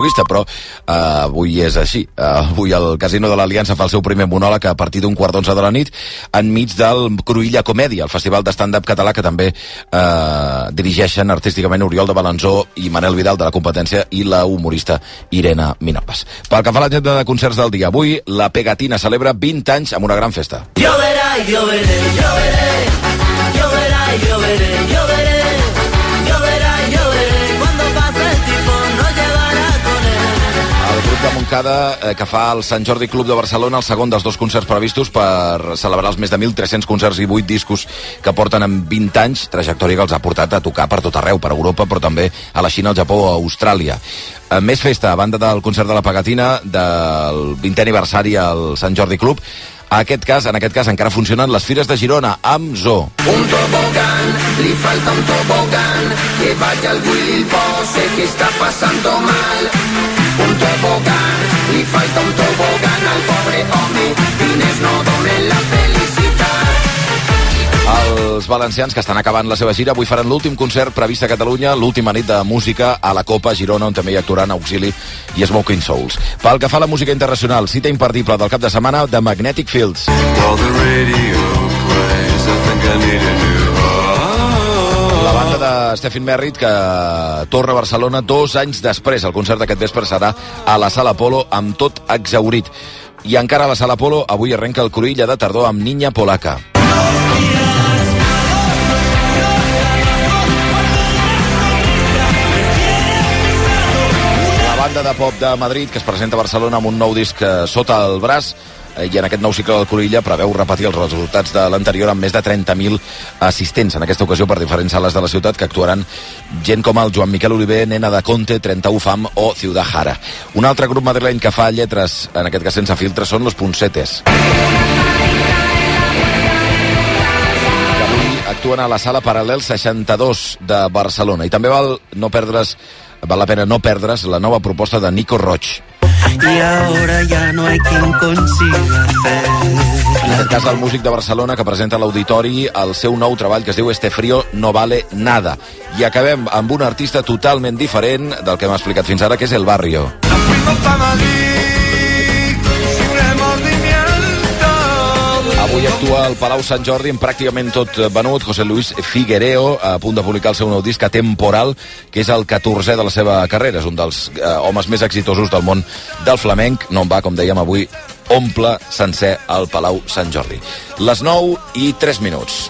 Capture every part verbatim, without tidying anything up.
vista, però uh, avui és així. Uh, avui el Casino de l'Aliança fa el seu primer monòleg a partir d'un quart d'onze de la nit enmig del Cruïlla Comèdia, el festival de stand-up català que també uh, dirigeixen artísticament Oriol de Balanzó i Manel Vidal de la competència i la humorista Irene Minopes. Pel que fa a l'agenda de concerts del dia, avui la Pegatina celebra vint anys amb una gran festa. Lloverá, lloveré, lloveré, lloverá, lloveré, lloveré, lloverá, lloveré, cuando pase el tifón no llevará con él. El grup de Montcada, eh, que fa el Sant Jordi Club de Barcelona, el segon dels dos concerts previstos per celebrar els més de mil tres-cents concerts i vuit discos que porten en vint anys, trajectòria que els ha portat a tocar per tot arreu, per Europa, però també a la Xina, al Japó o a Austràlia. Eh, més festa, a banda del concert de la Pegatina, del vintè aniversari al Sant Jordi Club. A aquest cas, en aquest cas encara funcionen les Fires de Girona amb Zoo. Un tobogán, li falta un tobogán, que vaya al Willy Pose que está pasando mal. Un tobogán, li falta un tobogán al pobre home, diners no donen la felicitat. Els valencians, que estan acabant la seva gira, avui faran l'últim concert previst a Catalunya, l'última nit de música a la Copa Girona, on també hi actuaran Auxili i Smoking Souls. Pel que fa a la música internacional, cita imperdible del cap de setmana de Magnetic Fields. La banda de Stephen Merritt, que torna a Barcelona dos anys després. El concert d'aquest vespre serà a la Sala Apolo amb tot exhaurit. I encara a la Sala Apolo avui arrenca el Cruïlla de tardor amb Niña Polaca. Banda de pop de Madrid, que es presenta a Barcelona amb un nou disc sota el braç, i en aquest nou cicle del Cruïlla preveu repetir els resultats de l'anterior amb més de trenta mil assistents, en aquesta ocasió per diferents sales de la ciutat, que actuaran gent com el Joan Miquel Oliver, Nena de Conte, trenta-u Fam o Ciudad Jara. Un altre grup madrileny que fa lletres, en aquest cas sense filtres, són Los Punsetes. Actuen a la sala Paral·lel seixanta-dos de Barcelona. I també val no perdre's val la pena no perdre's la nova proposta de Nico Roig. Y ahora ya no hay quien consiga hacer. En aquest cas, el músic de Barcelona, que presenta a l'auditori el seu nou treball que es diu Este frío no vale nada. I acabem amb un artista totalment diferent del que hem explicat fins ara, que és El Barrio. Avui actua al Palau Sant Jordi amb pràcticament tot venut. José Luis Figuereo, a punt de publicar el seu nou disc Atemporal, que és el catorzè de la seva carrera. És un dels eh, homes més exitosos del món del flamenc. No en va, com dèiem avui, omple sencer al Palau Sant Jordi. Les nou i tres minuts.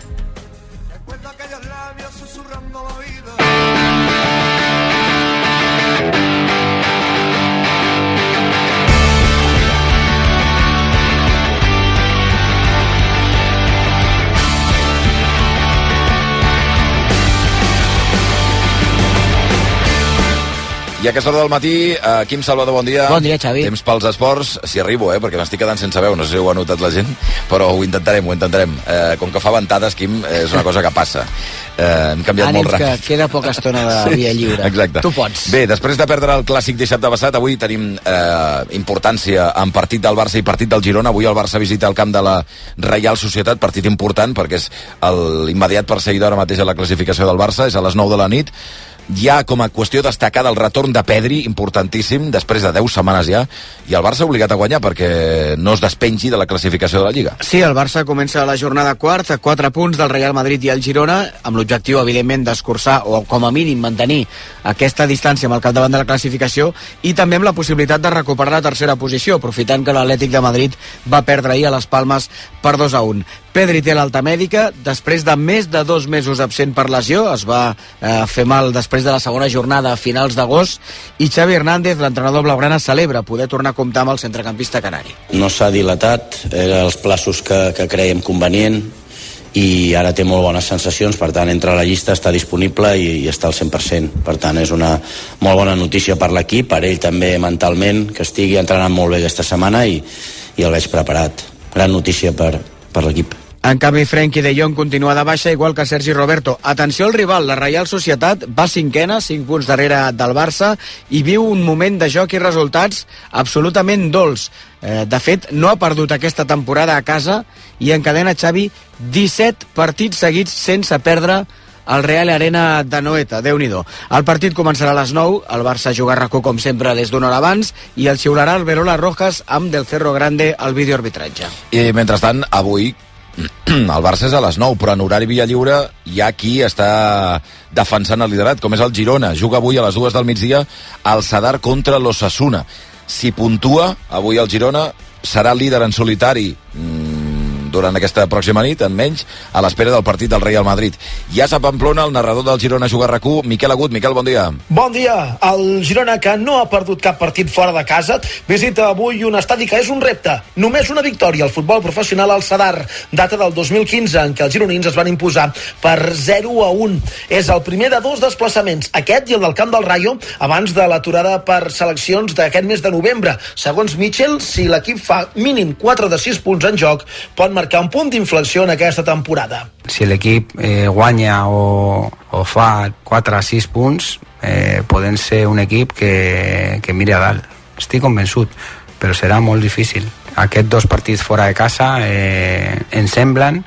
I a aquesta hora del matí, eh, Quim Salvador, bon dia. Bon dia, Xavi. Temps pels esports, si arribo, eh, perquè m'estic quedant sense veu, no sé si ho ha notat la gent, però ho intentarem, ho intentarem. Eh, com que fa ventades, Quim, és una cosa que passa. Eh, hem canviat Ànims, molt ràpid. que queda poca estona de via lliure. Exacte. Tu pots. Bé, després de perdre el clàssic dissabte passat, avui tenim eh, importància en partit del Barça i partit del Girona. Avui el Barça visita el camp de la Reial Societat, partit important perquè és l'immediat perseguidor ara mateix a la classificació del Barça, és a les nou de la nit. Hi ha com a qüestió destacada el retorn de Pedri, importantíssim, després de deu setmanes ja, i el Barça obligat a guanyar perquè no es despengi de la classificació de la Lliga. Sí, el Barça comença la jornada quart a quatre punts del Real Madrid i el Girona, amb l'objectiu, evidentment, d'escurçar o com a mínim mantenir aquesta distància amb el capdavant de la classificació, i també amb la possibilitat de recuperar la tercera posició, aprofitant que l'Atlètic de Madrid va perdre ahir a les Palmes per dos a un. Pedri té l'alta mèdica, després de més de dos mesos absent per lesió, es va eh, fer mal després de la segona jornada a finals d'agost, i Xavi Hernández, l'entrenador blaugrana, celebra poder tornar a comptar amb el centrecampista canari. No s'ha dilatat, eren els plaços que, que creiem convenient, i ara té molt bones sensacions, per tant entra a la llista, està disponible i, i està al cent per cent, per tant és una molt bona notícia per l'equip, per ell també mentalment, que estigui entrenant molt bé aquesta setmana, i, i el veig preparat. Gran notícia per, per l'equip. En canvi, Frenkie de Jong continua de baixa, igual que Sergi Roberto. Atenció al rival, la Reial Societat va cinquena, cinc punts darrere del Barça, i viu un moment de joc i resultats absolutament dolç. Eh, de fet, no ha perdut aquesta temporada a casa i encadena, Xavi, disset partits seguits sense perdre al Real Arena de Noeta. Déu-n'hi-do. El partit començarà a les nou, el Barça juga a RAC1 com sempre des d'una hora abans i el xiularà el Verola Rojas amb Del Cerro Grande al videoarbitratge. I mentrestant, avui el Barça és a les nou, però en horari via lliure hi ha qui està defensant el liderat, com és el Girona. Juga avui a les dues del migdia al Sadar contra l'Osasuna. Si puntua, avui el Girona serà líder en solitari durant aquesta pròxima nit, en menys, a l'espera del partit del Real Madrid. Ja a Pamplona, el narrador del Girona juga a RAC1, Miquel Agut. Miquel, bon dia. Bon dia. El Girona, que no ha perdut cap partit fora de casa, visita avui un estadi que és un repte. Només una victòria al futbol professional al Sadar, data del dos mil quinze, en què els gironins es van imposar per zero a un. És el primer de dos desplaçaments, aquest i el del Camp del Rayo, abans de l'aturada per seleccions d'aquest mes de novembre. Segons Mitchell, si l'equip fa mínim quatre de sis punts en joc, pot marcar un punt d'inflexió en aquesta temporada. Si l'equip eh, guanya o, o fa quatre a sis punts, eh, poden ser un equip que, que miri a dalt. Estic convençut, però serà molt difícil. Aquests dos partits fora de casa eh, ens semblen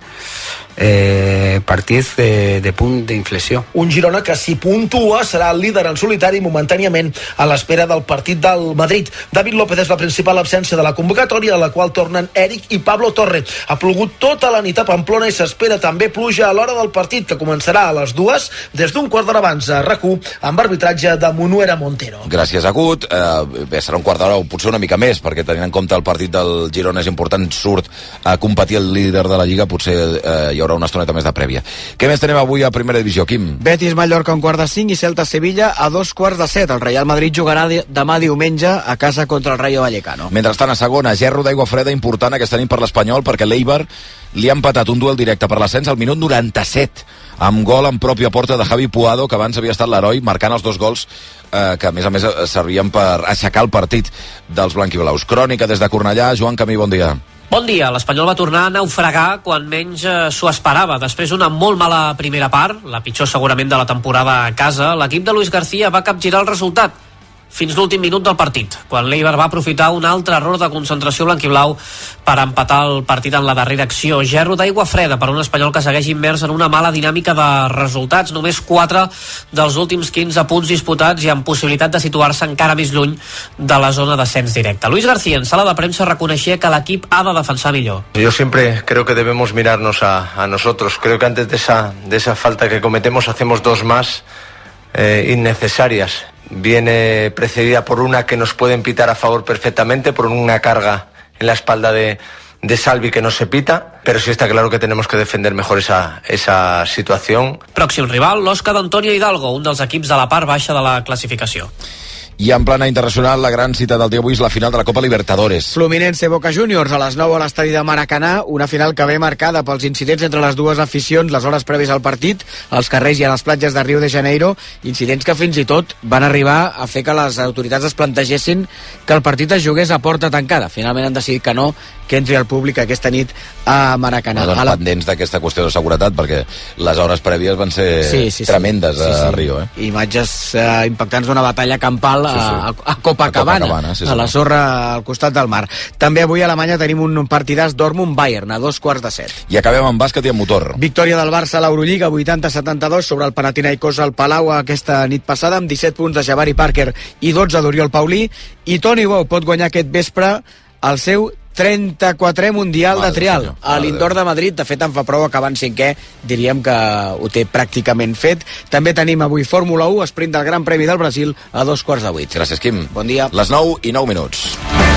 eh, partits de, de punt d'inflexió. Un Girona que, si puntua, serà el líder en solitari momentàniament a l'espera del partit del Madrid. David López és la principal absència de la convocatòria, a la qual tornen Eric i Pablo Torre. Ha plogut tota la nit a Pamplona i s'espera també pluja a l'hora del partit, que començarà a les dues des d'un quart d'hora abans a RAC1 amb arbitratge de Munuera Montero. Gràcies, Agut. Eh, bé, serà un quart d'hora o potser una mica més, perquè tenint en compte el partit del Girona és important, surt a competir el líder de la Lliga, potser eh, hi haurà una estoneta més de prèvia. Què més tenem avui a Primera Divisió, Quim? Betis Mallorca un quart de cinc i Celta Sevilla a dos quarts de set. El Real Madrid jugarà demà diumenge a casa contra el Rayo Vallecano. Mentrestant, a segona, gerro d'aigua freda important aquesta nit per l'Espanyol, perquè l'Eibar li ha empatat un duel directe per l'ascens al minut noranta-set, amb gol en pròpia porta de Javi Puado, que abans havia estat l'heroi, marcant els dos gols eh, que a més a més servien per aixecar el partit dels blanquiblaus. Crònica des de Cornellà, Joan Camí, bon dia. Bon dia. L'Espanyol va tornar a naufragar quan menys eh, s'ho esperava. Després d'una molt mala primera part, la pitjor segurament de la temporada a casa, l'equip de Luis García va capgirar el resultat fins l'últim minut del partit, quan l'Eibar va aprofitar un altre error de concentració blanquiblau per empatar el partit en la darrera acció. Gerro d'aigua freda per un Espanyol que segueix immers en una mala dinàmica de resultats. Només quatre dels últims quinze punts disputats i amb possibilitat de situar-se encara més lluny de la zona d'ascens directe. Luis García, en sala de premsa, reconeixia que l'equip ha de defensar millor. Yo siempre creo que debemos mirarnos a, a nosotros. Creo que antes de esa, de esa falta que cometemos hacemos dos más eh, innecesarias. Viene precedida por una que nos pueden pitar a favor perfectamente, por una carga en la espalda de, de Salvi que no se pita, pero sí está claro que tenemos que defender mejor esa, esa situación. Pròxim rival, l'Osca d'Antonio Hidalgo, un dels equips de la part baixa de la classificació. I en plana internacional, la gran cita del dia avui és la final de la Copa Libertadores. Fluminense Boca Juniors a les nou a l'estadi de Maracanà, una final que ve marcada pels incidents entre les dues aficions les hores prèvies al partit, als carrers i a les platges de Rio de Janeiro, incidents que fins i tot van arribar a fer que les autoritats es plantegessin que el partit es jugués a porta tancada. Finalment han decidit que no, que entri al públic aquesta nit a Maracanà. No, doncs a la... pendents d'aquesta qüestió de seguretat, perquè les hores prèvies van ser sí, sí, sí. tremendes sí, sí. a Rio. Eh? Imatges eh, impactants d'una batalla campal sí, sí. A, a Copacabana, a, Copacabana sí, sí. a la sorra al costat del mar. També avui a Alemanya tenim un partidàs Dortmund-Bayern a dos quarts de set. I acabem amb bàsquet i amb motor. Victòria del Barça a l'Eurolliga vuitanta a setanta-dos sobre el Panathinaikos al Palau aquesta nit passada, amb disset punts de Jabari Parker i dotze d'Oriol Paulí, i Toni Bou pot guanyar aquest vespre el seu trenta-quatrè Mundial Madre de trial senyor. A l'Indoor de Madrid. De fet, en fa prou acabant cinquè, diríem que ho té pràcticament fet. També tenim avui Fórmula u, esprint del Gran Premi del Brasil a dos quarts de vuit. Gràcies, Quim. Bon dia. Les nou i nou minuts.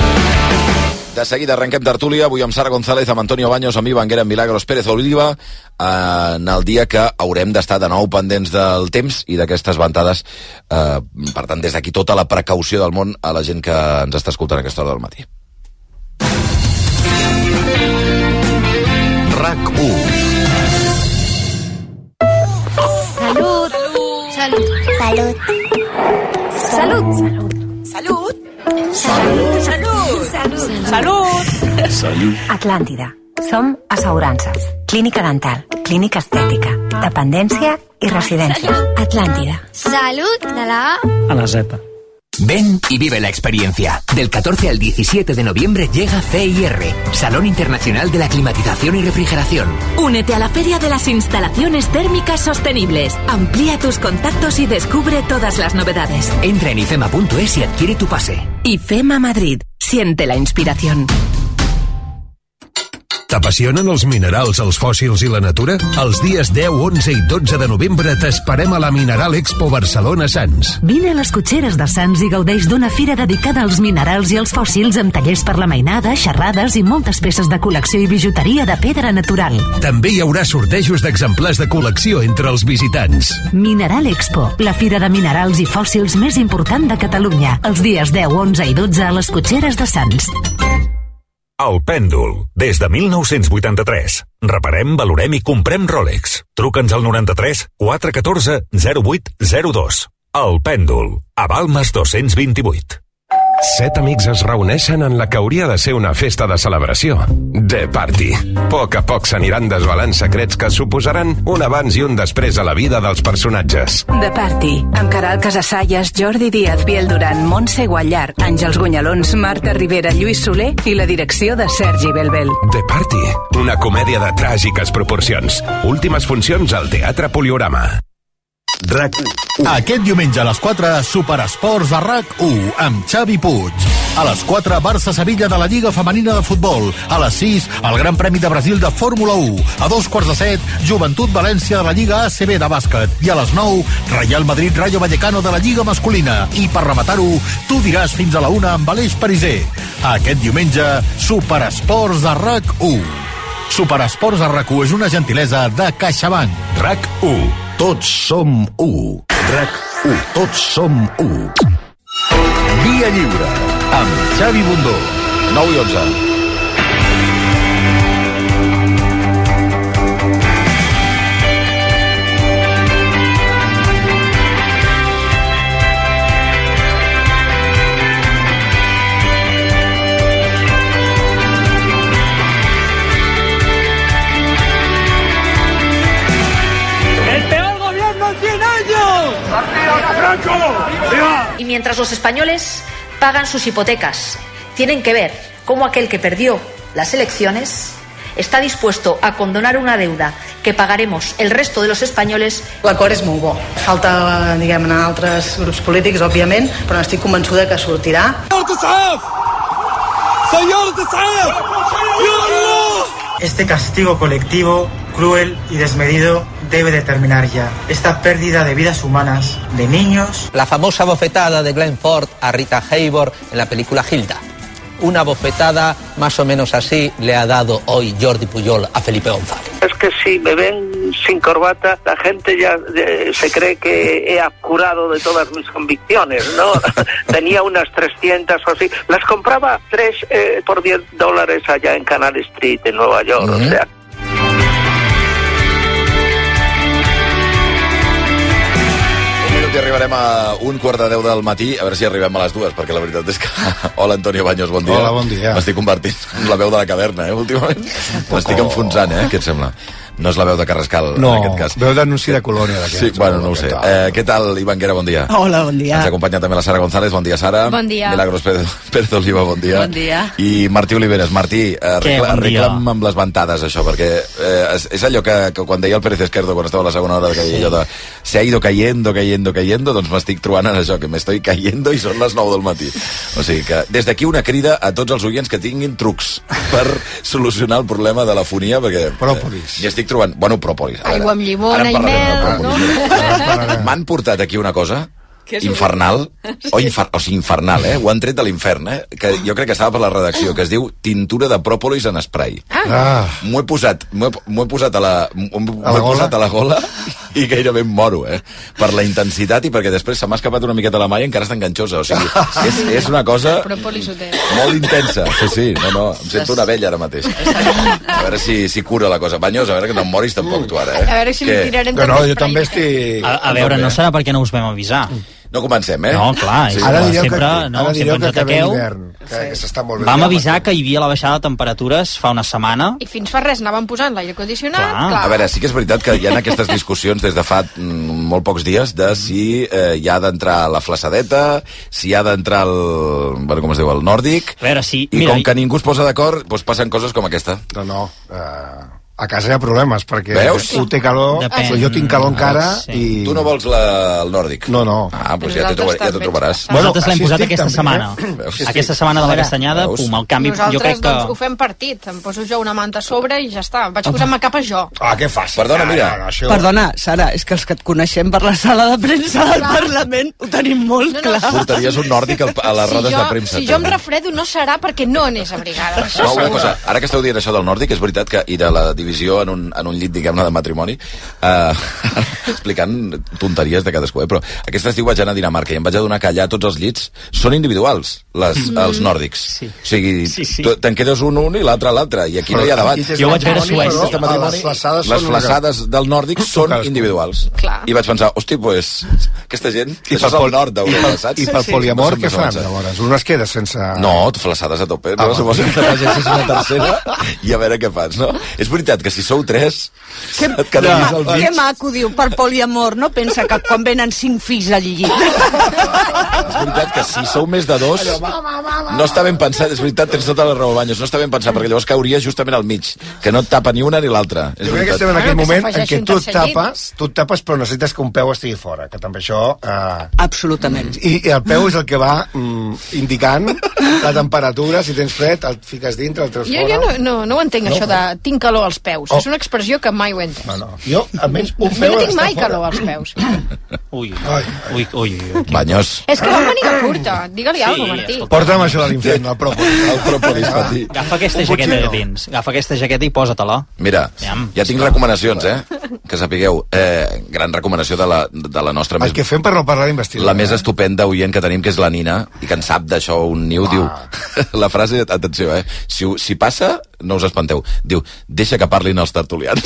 De seguida arrenquem tertúlia, avui amb Sara González, amb Antonio Baños, amb Ivan Guerra, amb Milagros Pérez Oliva, en el dia que haurem d'estar de nou pendents del temps i d'aquestes ventades. Eh, per tant, des d'aquí tota la precaució del món a la gent que ens està escoltant a aquesta hora del matí. RAC u. Salut. Salut. Salut. Salut. Salut. Salut. Salut. Salut. Salut. Atlàntida. Som assegurances. Clínica dental, clínica estètica, dependència i residències. Atlàntida. Salut de la A a la Z. Ven y vive la experiencia. Del catorce al diecisiete de noviembre llega C I R, Salón Internacional de la Climatización y Refrigeración. Únete a la Feria de las Instalaciones Térmicas Sostenibles. Amplía tus contactos y descubre todas las novedades. Entra en ifema punto es y adquiere tu pase. IFEMA Madrid. Siente la inspiración. T'apassionen els minerals, els fòssils i la natura? Els dies deu, onze i dotze de novembre t'esperem a la Mineral Expo Barcelona Sants. Vine a les cotxeres de Sants i gaudeix d'una fira dedicada als minerals i als fòssils amb tallers per la mainada, xerrades i moltes peces de col·lecció i bijuteria de pedra natural. També hi haurà sortejos d'exemplars de col·lecció entre els visitants. Mineral Expo, la fira de minerals i fòssils més important de Catalunya. Els dies deu, onze i dotze a les cotxeres de Sants. El Pèndol, des de mil nou-cents vuitanta-tres. Reparem, valorem i comprem Rolex. Truca'ns al noranta-tres quatre un quatre zero vuit zero dos. El Pèndol, a Balmes dos-cents vint-i-vuit. Set amics es reuneixen en la que hauria de ser una festa de celebració. The Party. A poc a poc s'aniran desvelant secrets que suposaran un abans i un després a la vida dels personatges. The Party, amb Caral Casasallas, Jordi Díaz, Biel Duran, Montse Guallar, Àngels Gunyalons, Marta Rivera, Lluís Soler i la direcció de Sergi Belbel. The Party, una comèdia de tràgiques proporcions. Últimes funcions al Teatre Poliorama. RAC u. Aquest diumenge a les quatre, Superesports a RAC u, amb Xavi Puig. A les quatre, Barça-Sevilla de la Lliga Femenina de Futbol. A les sis, el Gran Premi de Brasil de Fórmula u. A dos quarts de set, Joventut València de la Lliga A C B de bàsquet. I a les nou, Real Madrid-Rayo Vallecano de la Lliga Masculina. I per rematar-ho, tu diràs fins a la una amb Aleix Pariser. Aquest diumenge, Superesports a RAC u. Superesports a RAC u és una gentilesa de CaixaBank. RAC u. Tots som u. RAC u. Tots som u. Via Lliure, amb Xavi Bundó. nou i onze. Y mientras los españoles pagan sus hipotecas, tienen que ver cómo aquel que perdió las elecciones está dispuesto a condonar una deuda que pagaremos el resto de los españoles. L'acord és molt bo. Falta, diguem-ne, altres grups polítics, òbviament, però estic convençuda que sortirà. Este castigo colectivo, cruel y desmedido debe de terminar ya. Esta pérdida de vidas humanas, de niños... La famosa bofetada de Glenn Ford a Rita Hayworth en la película Hilda. Una bofetada más o menos así le ha dado hoy Jordi Puyol a Felipe González. Es que si me ven sin corbata, la gente ya eh, se cree que he abjurado de todas mis convicciones, ¿no? Tenía unas trescientas o así. Las compraba tres eh, por diez dólares allá en Canal Street, en Nueva York, mm-hmm. O sea... I arribarem a un quart de deu del matí, a veure si arribem a les dues, perquè la veritat és que... Hola, Antonio Baños, bon dia. Hola, bon dia. M'estic convertint en la veu de la caverna, eh, últimament. M'estic enfonsant, eh, què et sembla? No és la veu de Carrascal, no, en aquest cas. No, veu d'anunci de colònia d'aquests. Sí, bueno, no ho sé. Eh, què tal, Ivan Guerra, bon dia. Hola, bon dia. Ens acompanya també la Sara González, bon dia, Sara. Bon dia. Milagros Pérez, Pérez Oliva, bon dia. Bon dia. I Martí Oliveres. Martí, arregla, bon arregla'm amb les ventades, això, perquè eh, és, és allò que, que quan deia el Pérez Esquerdo, quan estava a la segona hora, que deia allò de se ha ido cayendo, cayendo, cayendo, doncs m'estic trobant en això, que m'estoy cayendo i són les nou del matí. O sigui que, des d'aquí una crida a tots els oients que tinguin trucs per solucionar el problema de la fonia, perquè... Pròpolis. Eh, i estic trobant... Bueno, pròpolis. Aigua amb llimona i mel, no? M'han portat aquí una cosa infernal, o, infar, o sigui, infernal, eh? Ho han tret de l'infern, eh? Que jo crec que estava per la redacció, que es diu tintura de pròpolis en spray. Ah. M'ho he posat, m'ho he, m'ho he posat a la, m'ho he posat a la gola i gairebé em moro, eh? Per la intensitat i perquè després se m'ha escapat una miqueta la malla i encara està enganxosa, o sigui, és, és una cosa molt intensa. Sí, sí, no, no, em sento una vella ara mateix. A veure si, si cura la cosa. Banyos, a veure que no em moris tampoc tu ara, eh? A veure si li tirarem també. No, jo també estic... A, a veure, no serà perquè no us vam avisar. No comencem, eh? No, clar, sí, ara clar. direu sempre, que, no, ara sempre ens que ataqueu. Hivern, que, que s'està molt bé. Vam avisar que hi havia la baixada de temperatures fa una setmana. I fins fa res anàvem posant l'aire condicionat. Clar. Clar. A veure, sí que és veritat que hi ha aquestes discussions des de fa mm, molt pocs dies de si eh, hi ha d'entrar la flaçadeta, si hi ha d'entrar el... Bueno, com es diu, el nòrdic. A veure, sí. I Mira, com que ningú es posa d'acord, doncs passen coses com aquesta. No, no. Uh, a casa hi ha problemes, perquè Veus? un té calor, Depèn. jo tinc calor encara, Sí. i... Tu no vols la, el nòrdic? No, no. Ah, doncs ja t'ho ja t'ho trobaràs. Nosaltres l'hem així posat estic aquesta també, setmana. eh? Aquesta setmana de la castanyada, Veus? pum, el canvi, Nosaltres, jo crec que... doncs, ho fem partit. Em poso jo una manta a sobre i ja està. Vaig posar-me cap a jo. Ah, què fàcil. Perdona, mira. No, no, això... Perdona, Sara, és que els que et coneixem per la sala de premsa del Parlament ho tenim molt No, no, clar. Portaries un nòrdic al- a les Si rodes jo, de premsa. si jo em refredo no serà perquè no anés abrigada. Això No, una segur. cosa, ara que esteu dient això del nòrdic, és veritat que i de la divisió en un, en un llit, diguem-ne, de matrimoni, eh, explicant tonteries de cadascú, eh? Però aquest estiu vaig anar a Dinamarca i em vaig adonar que allà tots els llits són individuals, les, Mm. els nòrdics. Sí. O sigui, Sí, sí. tu- te'n quedes un un i l'altre l'altre, i aquí no hi ha debat. Jo vaig veure Suècia. Des de matrimoni, Les flaçades les són flaçades del nòrdic són cadascú. individuals. Clar. I vaig pensar, hosti, pues, aquesta gent, I això és pel el nord d'Europa, saps? I pel Sí. poliamor, No què són fan, més avançats. llavors? Un es queda sense... No, flaçades a tope. Ah, No, va. suposo que t'afegeixes una tercera i a veure què fas, no? És veritat que si sou tres, Que, et quedaries al que mig. maco, diu, per poliamor, no pensa que quan venen cinc fills al llit. És veritat que si sou més de dos, no està ben pensat, és veritat, tens tota la raó, Banyos, no està ben pensat, perquè llavors cauria justament al mig, que no et tapa ni una ni l'altra. És Jo crec que estem en veritat. aquell Bueno, que moment en s'afegeixi què un tu et tercer llit. tapes, tu et tapes però necessites que un peu estigui fora, que també això... Eh, Absolutament. i, I el peu és el que va mm, indicant la temperatura, si tens fred, el fiques dintre, el treus Jo, fora... jo no, no, no ho entenc, No? això de tinc calor als peus. Oh. És una expressió que mai ho he entès. No, no. Jo, almenys, un Jo peu no ha tinc d'estar mai fora. calor als peus. Ui, Ai, ui, ui, ui. Banyos. És que vam venir de curta. Digue-li Sí, alguna cosa, Martí. escolta. Porta'm això de l'infern, el propòsit. El propolis, Patí. Agafa aquesta Un jaqueta que puchino. tens. Agafa aquesta jaqueta i posa-te-la. Mira, Aviam. ja tinc recomanacions, eh? Que sapigueu. Eh, gran recomanació de la, de la nostra El més... que fem per no parlar d'investidura. La més estupenda oient que tenim, que és la Nina, i que en sap d'això un niu, ah. diu... La frase, atenció, eh? Si, si passa, no us espanteu. Diu, deixa que parlin els tertulians.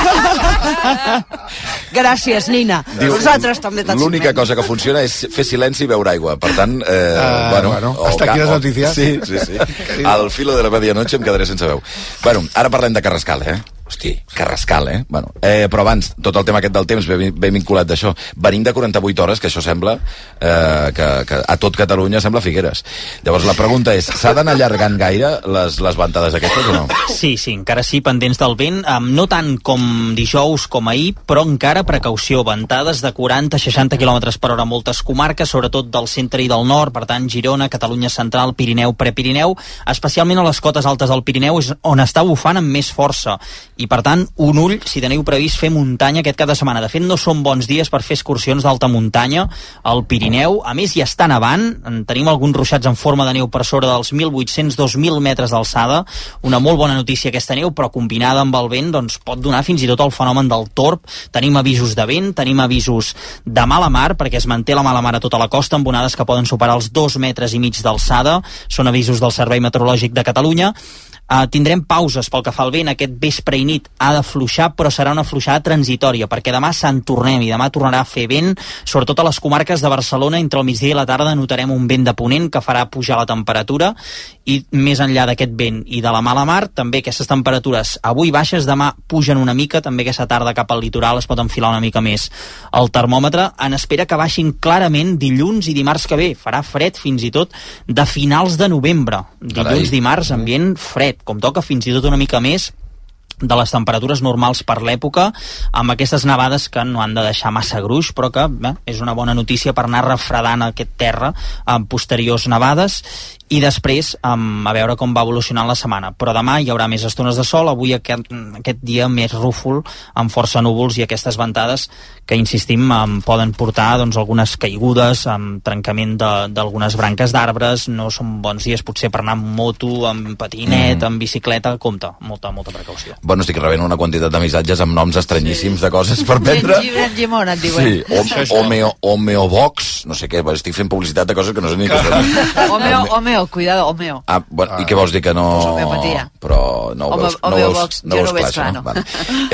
Gràcies, Nina. Diu, Nosaltres també t'estimem. L'única cosa que funciona és fer silenci i beure aigua. Per tant, eh, Ah, bueno... bueno, o hasta ca- aquí les o- noticias. Sí, sí, sí. Al filo de la medianoche em quedaré sense veu. Bueno, ara parlem de Carrascal, eh? Hosti, Carrascal, eh? Bueno, eh, però abans, tot el tema aquest del temps ve, ve vinculat d'això. Venim de quaranta-vuit hores, que això sembla eh, que, que a tot Catalunya sembla Figueres. Llavors la pregunta és, s'ha d'anar allargant gaire les, les ventades aquestes o no? Sí, sí, encara sí, pendents del vent, um, no tant com dijous com ahir, però encara precaució, ventades de quaranta a seixanta quilòmetres per hora a moltes comarques, sobretot del centre i del nord, per tant, Girona, Catalunya Central, Pirineu, Prepirineu, especialment a les cotes altes del Pirineu, és on està bufant amb més força. I, per tant, un ull, si teniu previst fer muntanya aquest cap de setmana. De fet, no són bons dies per fer excursions d'alta muntanya al Pirineu. A més, ja està nevant. En tenim alguns ruixats en forma de neu per sobre dels mil vuit-cents a dos mil metres d'alçada. Una molt bona notícia aquesta neu, però combinada amb el vent doncs, pot donar fins i tot el fenomen del torb. Tenim avisos de vent, tenim avisos de mala mar, perquè es manté la mala mar a tota la costa, amb onades que poden superar els dos metres i mig d'alçada. Són avisos del Servei Meteorològic de Catalunya. Uh, tindrem pauses pel que fa al vent. Aquest vespre i nit ha d'afluixar, però serà una afluixada transitòria, perquè demà se'n tornem i demà tornarà a fer vent, sobretot a les comarques de Barcelona. Entre el migdia i la tarda notarem un vent de ponent que farà pujar la temperatura, i més enllà d'aquest vent i de la mala mar, també aquestes temperatures avui baixes, demà pugen una mica, també aquesta tarda cap al litoral es pot enfilar una mica més el termòmetre, en espera que baixin clarament dilluns i dimarts que ve. Farà fred fins i tot de finals de novembre. Dilluns, Carai. dimarts, ambient fred, com toca, fins i tot una mica més de les temperatures normals per l'època, amb aquestes nevades que no han de deixar massa gruix, però que bé, és una bona notícia per anar refredant aquest terra amb posteriors nevades. I després, um, a veure com va evolucionant la setmana. Però demà hi haurà més estones de sol, avui aquest, aquest dia més rúfol, amb força núvols i aquestes ventades que, insistim, um, poden portar doncs, algunes caigudes, amb trencament d'algunes branques d'arbres. No són bons dies potser per anar amb moto, amb patinet, mm. amb bicicleta. Compte, molta, molta precaució. Bueno, estic rebent una quantitat de missatges amb noms estranyíssims sí. de coses per prendre. Gimona, et diuen. Sí, Home, homeo, homeobox, no sé què, estic fent publicitat de coses que no sé ni què són. Homeo, homeo Homeo, cuidado, homeo. Ah, bueno, i què vols dir que no... Pues homeopatia. Però no ho veus, no ho veus, no ho veus clar, no? Vale.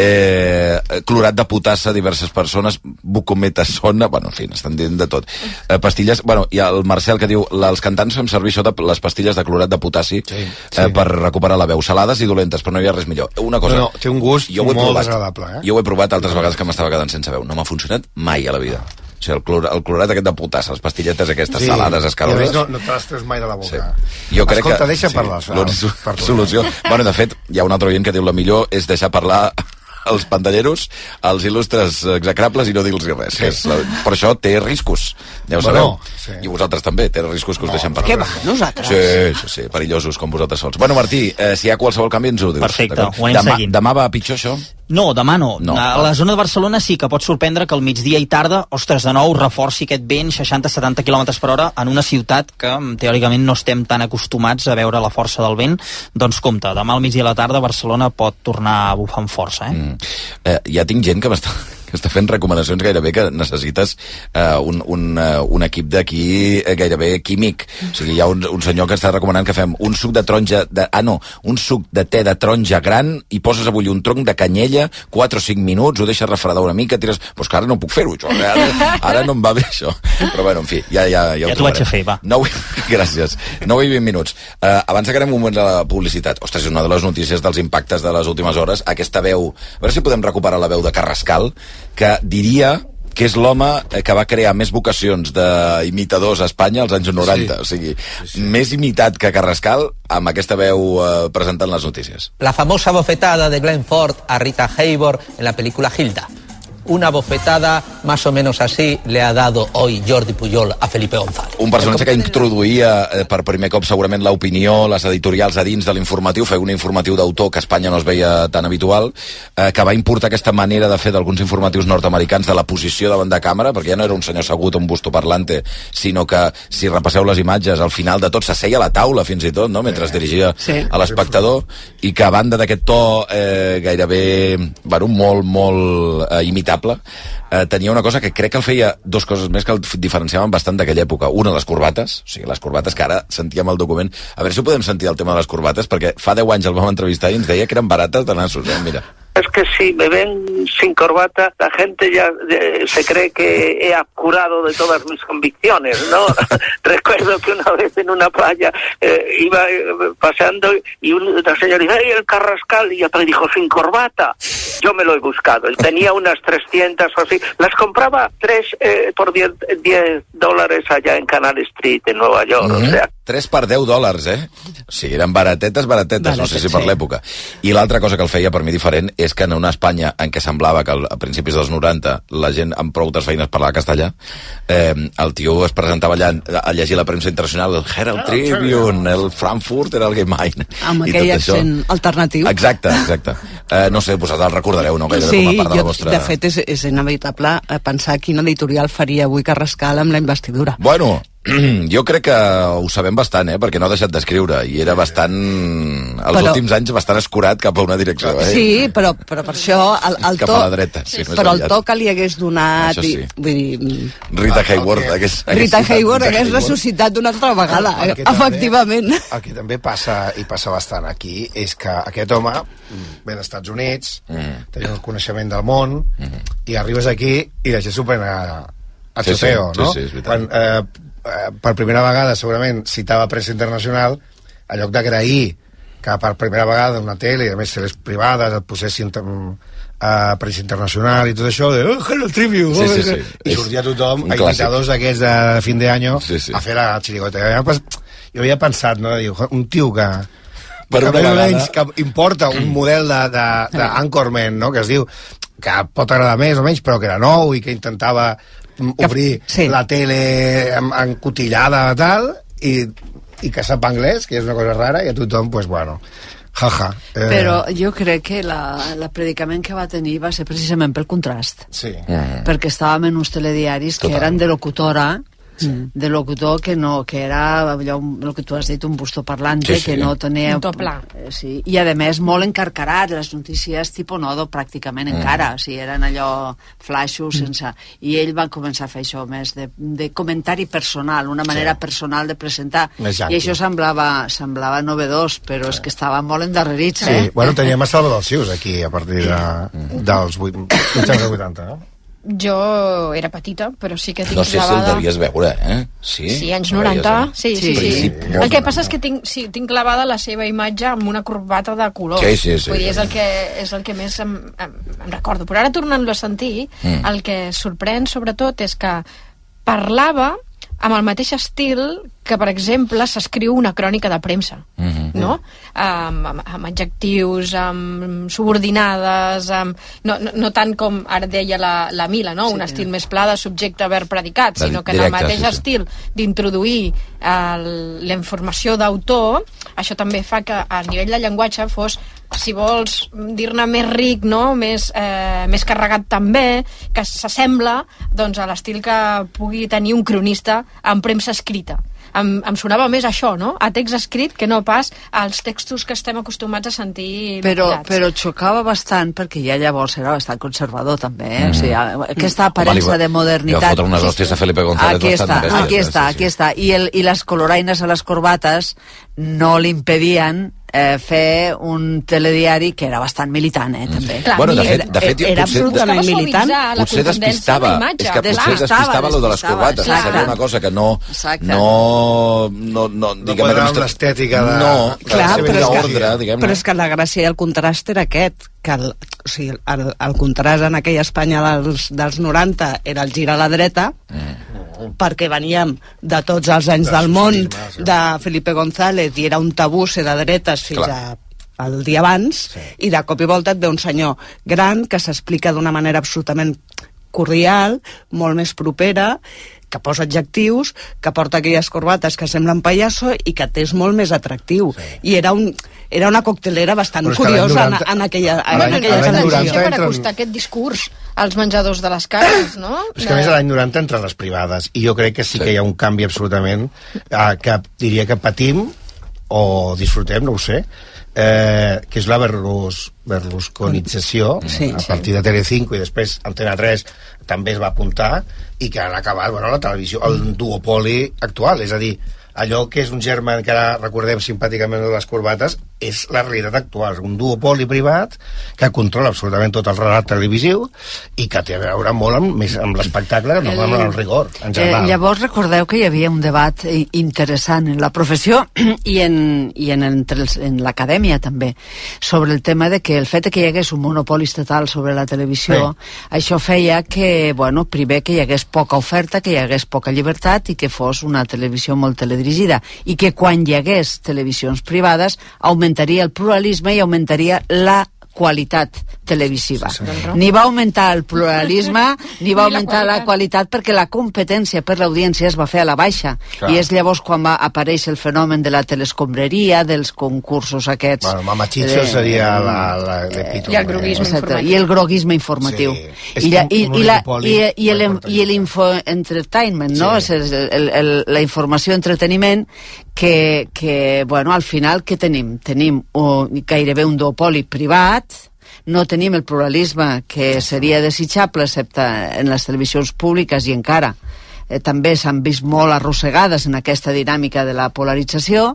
Eh, clorat de potassa, diverses persones, bucometasona, bueno, en fi, estan dient de tot. Eh, pastilles, bueno, hi ha el Marcel que diu, els cantants fem servir això de les pastilles de clorat de potassi sí, sí. Eh, per recuperar la veu, salades i dolentes, però no hi ha res millor. Una cosa... No, no, té un gust molt desagradable, eh? Jo ho he provat altres vegades que m'estava quedant sense veu. No m'ha funcionat mai a la vida. O sigui, el, clor, el clorat aquest de potassa, les pastilletes aquestes sí, salades, escalades... no, no te les treus mai de la boca. Sí. Jo crec Escolta, que, deixa sí, parlar. Sí, per solució. Bueno, de fet, hi ha un altre oient que diu la millor és deixar parlar els pantalleros, els il·lustres execrables i no dir-los res. Sí. És, per això té riscos, ja ho sabeu. Bueno, sí. I vosaltres també, té riscos que us no, deixen parlar. Què va, nosaltres? Sí, sí, sí, perillosos com vosaltres sols. Bueno, Martí, eh, si hi ha qualsevol canvi ens ho dius. Perfecte, ho anem demà, seguint. Demà va pitjor això? No, demà no. no. A la zona de Barcelona sí que pot sorprendre que al migdia i tarda, ostres, de nou, reforci aquest vent seixanta a setanta quilòmetres per hora en una ciutat que teòricament no estem tan acostumats a veure la força del vent. Doncs compte, demà al migdia i a la tarda Barcelona pot tornar a bufar amb força. Eh? Mm. Eh, ja tinc gent que m'està que està fent recomanacions gairebé que necessites uh, un, un, uh, un equip d'aquí uh, gairebé químic. O sigui, hi ha un, un senyor que està recomanant que fem un suc de taronja, de, ah no, un suc de te de taronja gran i poses a bullir un tronc de canyella, quatre o cinc minuts, ho deixes refredar una mica, tires... Pues que ara no puc fer-ho, això. Ara, ara no em va bé, això. Però bueno, en fi, ja, ja, ja, ja t'ho vaig a fer, va. nou, gràcies. nou i vint minuts. Uh, abans que anem un moment de la publicitat. Ostres, és una de les notícies dels impactes de les últimes hores. Aquesta veu... A veure si podem recuperar la veu de Carrascal, que diria que és l'home que va crear més vocacions d'imitadors a Espanya als anys noranta. Sí. O sigui, sí, sí. Més imitat que Carrascal amb aquesta veu eh, presentant les notícies. La famosa bofetada de Glenn Ford a Rita Hayworth en la película Hilda. Una bofetada más o menos así le ha dado hoy Jordi Pujol a Felipe González. Un personatge que introduïa eh, per primer cop segurament l'opinió, les editorials a dins de l'informatiu, feia un informatiu d'autor que a Espanya no es veia tan habitual, eh, que va importar aquesta manera de fer d'alguns informatius nord-americans de la posició davant de càmera, perquè ja no era un senyor assegut, un busto parlante, sinó que, si repasseu les imatges, al final de tot s'asseia a la taula fins i tot, no?, mentre es dirigia sí. a l'espectador, i que a banda d'aquest to eh, gairebé, bueno, molt, molt eh, imitable, Eh, tenia una cosa que crec que el feia dos coses més que el diferenciaven bastant d'aquella època. Una, les corbates, o sigui, les corbates que ara sentíem al document. A veure si podem sentir el tema de les corbates, perquè fa deu anys el vam entrevistar i ens deia que eren barates de nassos, eh? Mira. Es que si me ven sin corbata, la gente ya eh, se cree que he abjurado de todas mis convicciones, ¿no? Recuerdo que una vez en una playa eh, iba eh, paseando y una señora dijo, ¡ay, el Carrascal! Y otra dijo, sin corbata. Yo me lo he buscado. Tenía unas trescientas o así. Las compraba tres eh, por diez dólares allá en Canal Street, en Nueva York. Mm-hmm. O sea, tres per deu dòlars, eh? O sigui, eren baratetes, baratetes, baratetes no sé si per sí. l'època. I l'altra cosa que el feia per mi diferent és que en una Espanya en què semblava que a principis dels noranta la gent amb prou feines parlava castellà, eh, el tio es presentava allà a llegir la premsa internacional, el Herald Tribune, el Frankfurt era el Game Mine. Amb aquell accent alternatiu. Exacte, exacte. Eh, no sé, vosaltres el recordareu, no? Gairebé sí, com a part de jo, la vostra... de fet és, és inevitable pensar quina editorial faria avui Carrascal amb la investidura. Bueno, jo crec que ho sabem bastant, eh? Perquè no ha deixat d'escriure i era bastant, els però, últims anys, bastant escurat cap a una direcció. Eh? Sí, però, però per això el, el cap to... a la dreta, sí. Però el to que li hagués donat... Sí. I, vull dir... Rita Hayworth hagués... Rita Hayworth hagués ressuscitat una altra vegada, el, el efectivament. També, el que també passa, i passa bastant aquí, és que aquest home ve dels Estats Units, mm. té el coneixement del món, mm. i arribes aquí i la gent s'ho pren a, a sí, xoteo, sí, no? Sí, sí, Quan... Eh, per primera vegada segurament citava pressa internacional en lloc d'agrair que per primera vegada una tele, a més teles privades et posessin a pressa internacional i tot això de oh, Herald Tribune sí, sí, sí. i sortia tothom a imitadors d'aquests de fin de any sí, sí. a fer la xirigota. Jo havia pensat, no? Un tio que per que, menys, que importa un model d'Anchorman, no? Que es diu que pot agradar més o menys però que era nou i que intentava obrir sí. la tele encotillada tal i, i que sap anglès, que és una cosa rara i a tothom, pues bueno, jaja. Eh... Però jo crec que la, la predicament que va tenir va ser precisament pel contrast. Sí. Mm. Perquè estàvem en uns telediaris Total. que eren de locutora sí. de locutor que no, que era allò, el que tu has dit, un busto parlante, sí, sí. que no tenia... Un doble. Sí. I, a més, molt encarcarat, les notícies tipus nodo, pràcticament mm. encara, o sigui, eren allò flaixos, mm. sense... I ell va començar a fer això més de, de comentari personal, una manera sí. personal de presentar, i això semblava, semblava novedós, però sí. és que estava molt endarrerits, sí. eh? Bueno, teníem a Salvador Sius aquí, a partir de, mm. dels vuitanta, no? Jo era petita, però sí que tinc no sé clavada... si el devies veure, eh? Sí, sí anys noranta, sí, sí, sí. sí. El que passa és que tinc, sí, tinc clavada la seva imatge amb una corbata de colors. Sí, sí, sí. Vull dir, és el que, és el que més em, em, em recordo. Però ara, tornant-lo a sentir, mm. el que sorprèn, sobretot, és que parlava amb el mateix estil que, per exemple, s'escriu una crònica de premsa, mm-hmm. no? Amb, amb, amb adjectius, amb subordinades, amb... No, no, no tant com ara deia la, la Mila, no? Sí, un estil més pla de subjecte verb predicat, sinó que directe, en el mateix sí, sí. estil d'introduir la informació d'autor, això també fa que a nivell de llenguatge fos, si vols dir-ne més ric, no? més, eh, més carregat també, que s'assembla doncs, a l'estil que pugui tenir un cronista en premsa escrita. Em, em sonava més això, no? A text escrit que no pas als textos que estem acostumats a sentir però, però xocava bastant perquè ja llavors era bastant conservador també, eh? Mm. O sigui, aquesta aparença Home, de modernitat... Jo fotre unes hòsties a Felipe González aquí està, bastant aquí està, sí, sí. aquí està i, el, i les coloraines a les corbates no li impedien Eh, fer un telediari que era bastant militant, eh, també. Clar, bueno, de fet, de fet era potser, absolutament militant. Potser despistava, és que potser despistava lo de les corbates, que seria una cosa que no... Exacte. No... No, no, no quadrava amb l'estètica de... No, clar, però, és que, ordre, diguem, però és que la gràcia i el contrast era aquest, que el, o sigui, el, el contrast en aquella Espanya dels, dels noranta era el gir a la dreta, mm. perquè veníem de tots els anys del món de Felipe González i era un tabú ser de dretes fins Clar. a el dia abans, sí. i de cop i volta et ve un senyor gran que s'explica d'una manera absolutament cordial, molt més propera, que posa adjectius, que porta aquelles corbates que semblen pallasso i que és molt més atractiu. Sí. I era, un, era una coctelera bastant curiosa noranta, en, en aquella, en bueno, aquella televisió. Per acostar aquest discurs als menjadors de les cases, no? És que a més a l'any noranta entren les privades i jo crec que sí, sí. que hi ha un canvi absolutament eh, que diria que patim o disfrutem, no ho sé, eh, que és la Berlus, berlusconització sí, a partir sí. de Telecinco i després Antena tres també es va apuntar i que han acabat, bueno, la televisió, el duopoli actual, és a dir, allò que és un germen que ara recordem simpàticament de les corbates és la realitat actual, un duopoli privat que controla absolutament tot el relat televisiu i que té a veure molt amb, més amb l'espectacle que no amb el rigor en general. Eh, llavors recordeu que hi havia un debat interessant en la professió i en, i en, entre els, en l'acadèmia també sobre el tema de que el fet que hi hagués un monopoli estatal sobre la televisió sí. això feia que, bueno, primer que hi hagués poca oferta, que hi hagués poca llibertat i que fos una televisió molt teledirigida i que quan hi hagués televisions privades augmentaria el pluralisme i augmentaria la qualitat televisiva. Sí, sí. Ni va augmentar el pluralisme ni va augmentar la qualitat perquè la competència per l'audiència es va fer a la baixa. Clar. I és llavors quan va aparèixer el fenomen de la telescombreria, dels concursos aquests. Bueno, Mamachicho eh, seria la, la, l'epítome. I el groguisme informatiu. I el groguisme informatiu. Sí. I, la, i, i, la, i, i, el, i l'infoentertainment, no? Sí. És el, el, el, la informació entreteniment que, que, bueno, al final què tenim? Tenim un, gairebé un duopoli privat, no tenim el pluralisme que seria desitjable excepte en les televisions públiques i encara eh, també s'han vist molt arrossegades en aquesta dinàmica de la polarització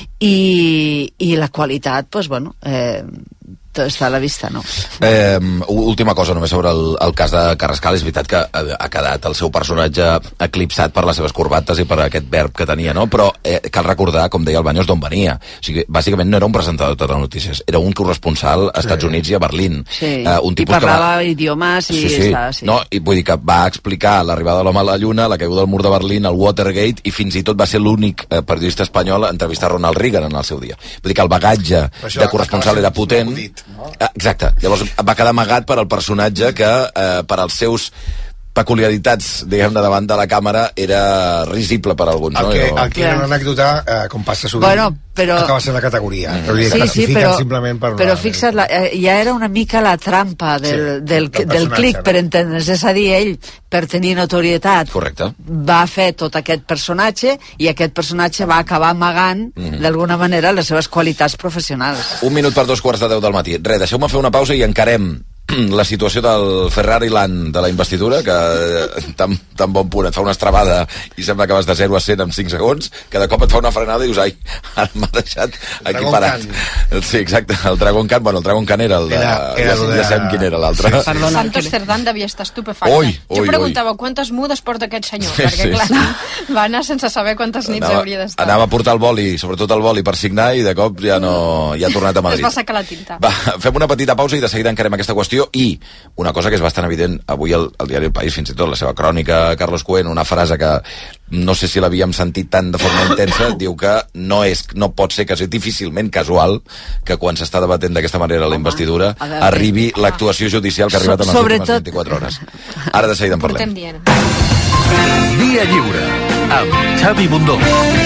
i, i la qualitat, doncs, bueno, eh, està a la vista, no? Eh, última cosa només sobre el, el cas de Carrascal. És veritat que ha, ha quedat el seu personatge eclipsat per les seves corbates i per aquest verb que tenia, no? Però eh, cal recordar, com deia el Baños, d'on venia. O sigui, bàsicament no era un presentador de telenotícies, era un corresponsal a Estats sí. Units i a Berlín. Sí. Eh, un tipus I parlava que va... idiomes i... Sí, sí. Està, sí. No, i vull dir que va explicar l'arribada de l'home a la Lluna, la caiguda del mur de Berlín, el Watergate, i fins i tot va ser l'únic eh, periodista espanyol a entrevistar Ronald Reagan en el seu dia. Vull dir que el bagatge de corresponsal era potent. No? Exacte, llavors va quedar amagat per al personatge que eh, per als seus peculiaritats, diguem-ne, davant de la càmera era risible per alguns, el no? que, el que era una anècdota, eh, com passa sovint, bueno, però... acaba sent la categoria. Mm. Però sí, sí, però, simplement per però una... fixa't, la, eh, ja era una mica la trampa del, sí, del, del, del clic, no? Per entendre's, és a dir, ell, per tenir notorietat, correcte, va fer tot aquest personatge i aquest personatge va acabar amagant, mm-hmm, d'alguna manera, les seves qualitats professionals. Un minut per dos quarts de deu del matí. Res, deixeu-me fer una pausa i encarem la situació del Ferrari Land de la investidura, que tan, tan bon punt et fa una estrabada i sembla que vas de zero a cent en cinc segons, que de cop et fa una frenada i dius, ai, ara m'ha deixat aquí parat. Sí, exacte, el Dragon Khan, bueno, el Dragon Khan era el de... Era, era ja, ja sabem quin era l'altre. Sí, sí. Santos Cerdán devia estar estupefacte. Oi, oi, jo preguntava oi. Quantes mudes porta aquest senyor, sí, perquè clar, sí. va anar sense saber quantes nits anava, hauria d'estar. Anava a portar el boli, sobretot el boli per signar, i de cop ja no ja ha tornat a Madrid. Es va sacar la tinta. Va, fem una petita pausa i de seguida encarem aquesta qüestió. I una cosa que és bastant evident avui al, al diari El País, fins i tot la seva crònica, Carlos Cuen, una frase que no sé si l'havíem sentit tant de forma intensa, diu que no, és, no pot ser que és difícilment casual que quan s'està debatent d'aquesta manera la investidura veure, arribi ah. l'actuació judicial que ha arribat en les últimes tot... vint-i-quatre hores. Ara de seguida en parlem. Via Lliure amb Xavi Bundó.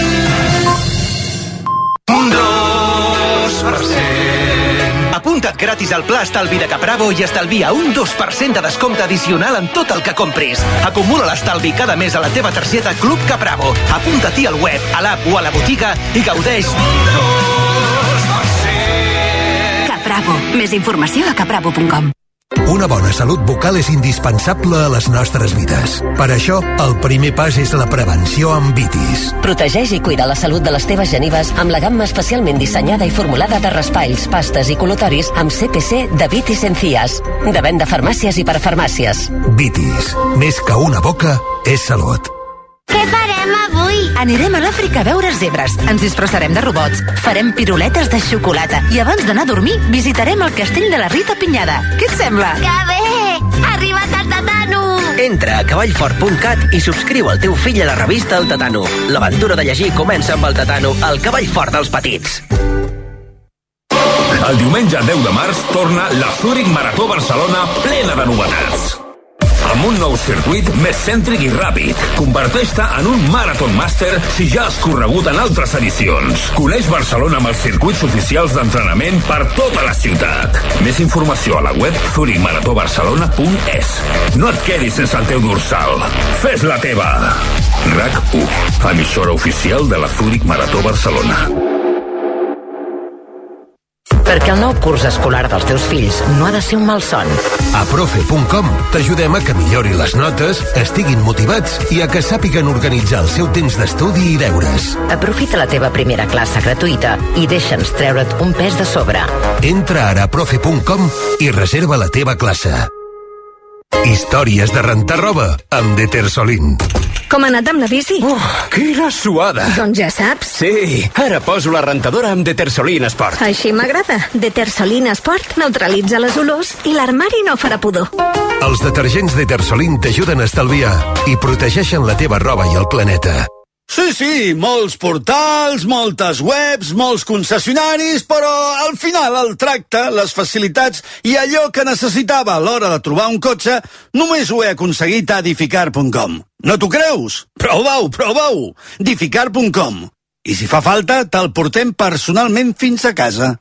dos per cent. Apunta't gratis al pla estalvi de Capravo i estalvia un dos per cent de descompte addicional en tot el que compris. Acumula l'estalvi cada mes a la teva targeta Club Capravo. Apunta-t'hi al web, a l'app o a la botiga i gaudeix dos per cent. Capravo. Més informació a capravo punt com. Una bona salut bucal és indispensable a les nostres vides. Per això, el primer pas és la prevenció amb Vitis. Protegeix i cuida la salut de les teves genives amb la gamma especialment dissenyada i formulada de raspalls, pastes i col·lutoris amb C P C de Vitis Encías. De venda a farmàcies i per a farmàcies. Vitis. Més que una boca, és salut. Què farem avui? Anirem a l'Àfrica a veure zebres, ens disfressarem de robots, farem piruletes de xocolata i abans d'anar a dormir visitarem el castell de la Rita Pinyada. Què et sembla? Que bé! Ha arribat el Tatano! Entra a cavallfort punt cat i subscriu el teu fill a la revista El Tatano. L'aventura de llegir comença amb el Tatano, el cavall fort dels petits. El diumenge deu de març torna la Zurich Marató Barcelona plena de novetats. Amb un nou circuit més cèntric i ràpid. Converteix-te en un Marathon Master si ja has corregut en altres edicions. Coneix Barcelona amb els circuits oficials d'entrenament per tota la ciutat. Més informació a la web zurich marató barcelona punt es. No et quedis sense el teu dorsal. Fes la teva. RAC u, emissora oficial de la Zurich Marató Barcelona. Perquè el nou curs escolar dels teus fills no ha de ser un malson. A profe punt com t'ajudem a que millori les notes, estiguin motivats i a que sàpiguen organitzar el seu temps d'estudi i deures. Aprofita la teva primera classe gratuïta i deixa'ns treure't un pes de sobre. Entra ara a profe punt com i reserva la teva classe. Històries de rentar roba amb Detersolin. Com ha anat amb la bici? Oh, quina suada! Doncs ja saps. Sí, ara poso la rentadora amb Detersolin Sport. Així m'agrada. Detersolin Sport neutralitza les olors i l'armari no farà pudor. Els detergents Detersolin t'ajuden a estalviar i protegeixen la teva roba i el planeta. Sí, sí, molts portals, moltes webs, molts concessionaris, però al final el tracte, les facilitats i allò que necessitava a l'hora de trobar un cotxe només ho he aconseguit a edificar punt com. No t'ho creus? Prova-ho, prova-ho! edificar punt com. I si fa falta, te'l portem personalment fins a casa.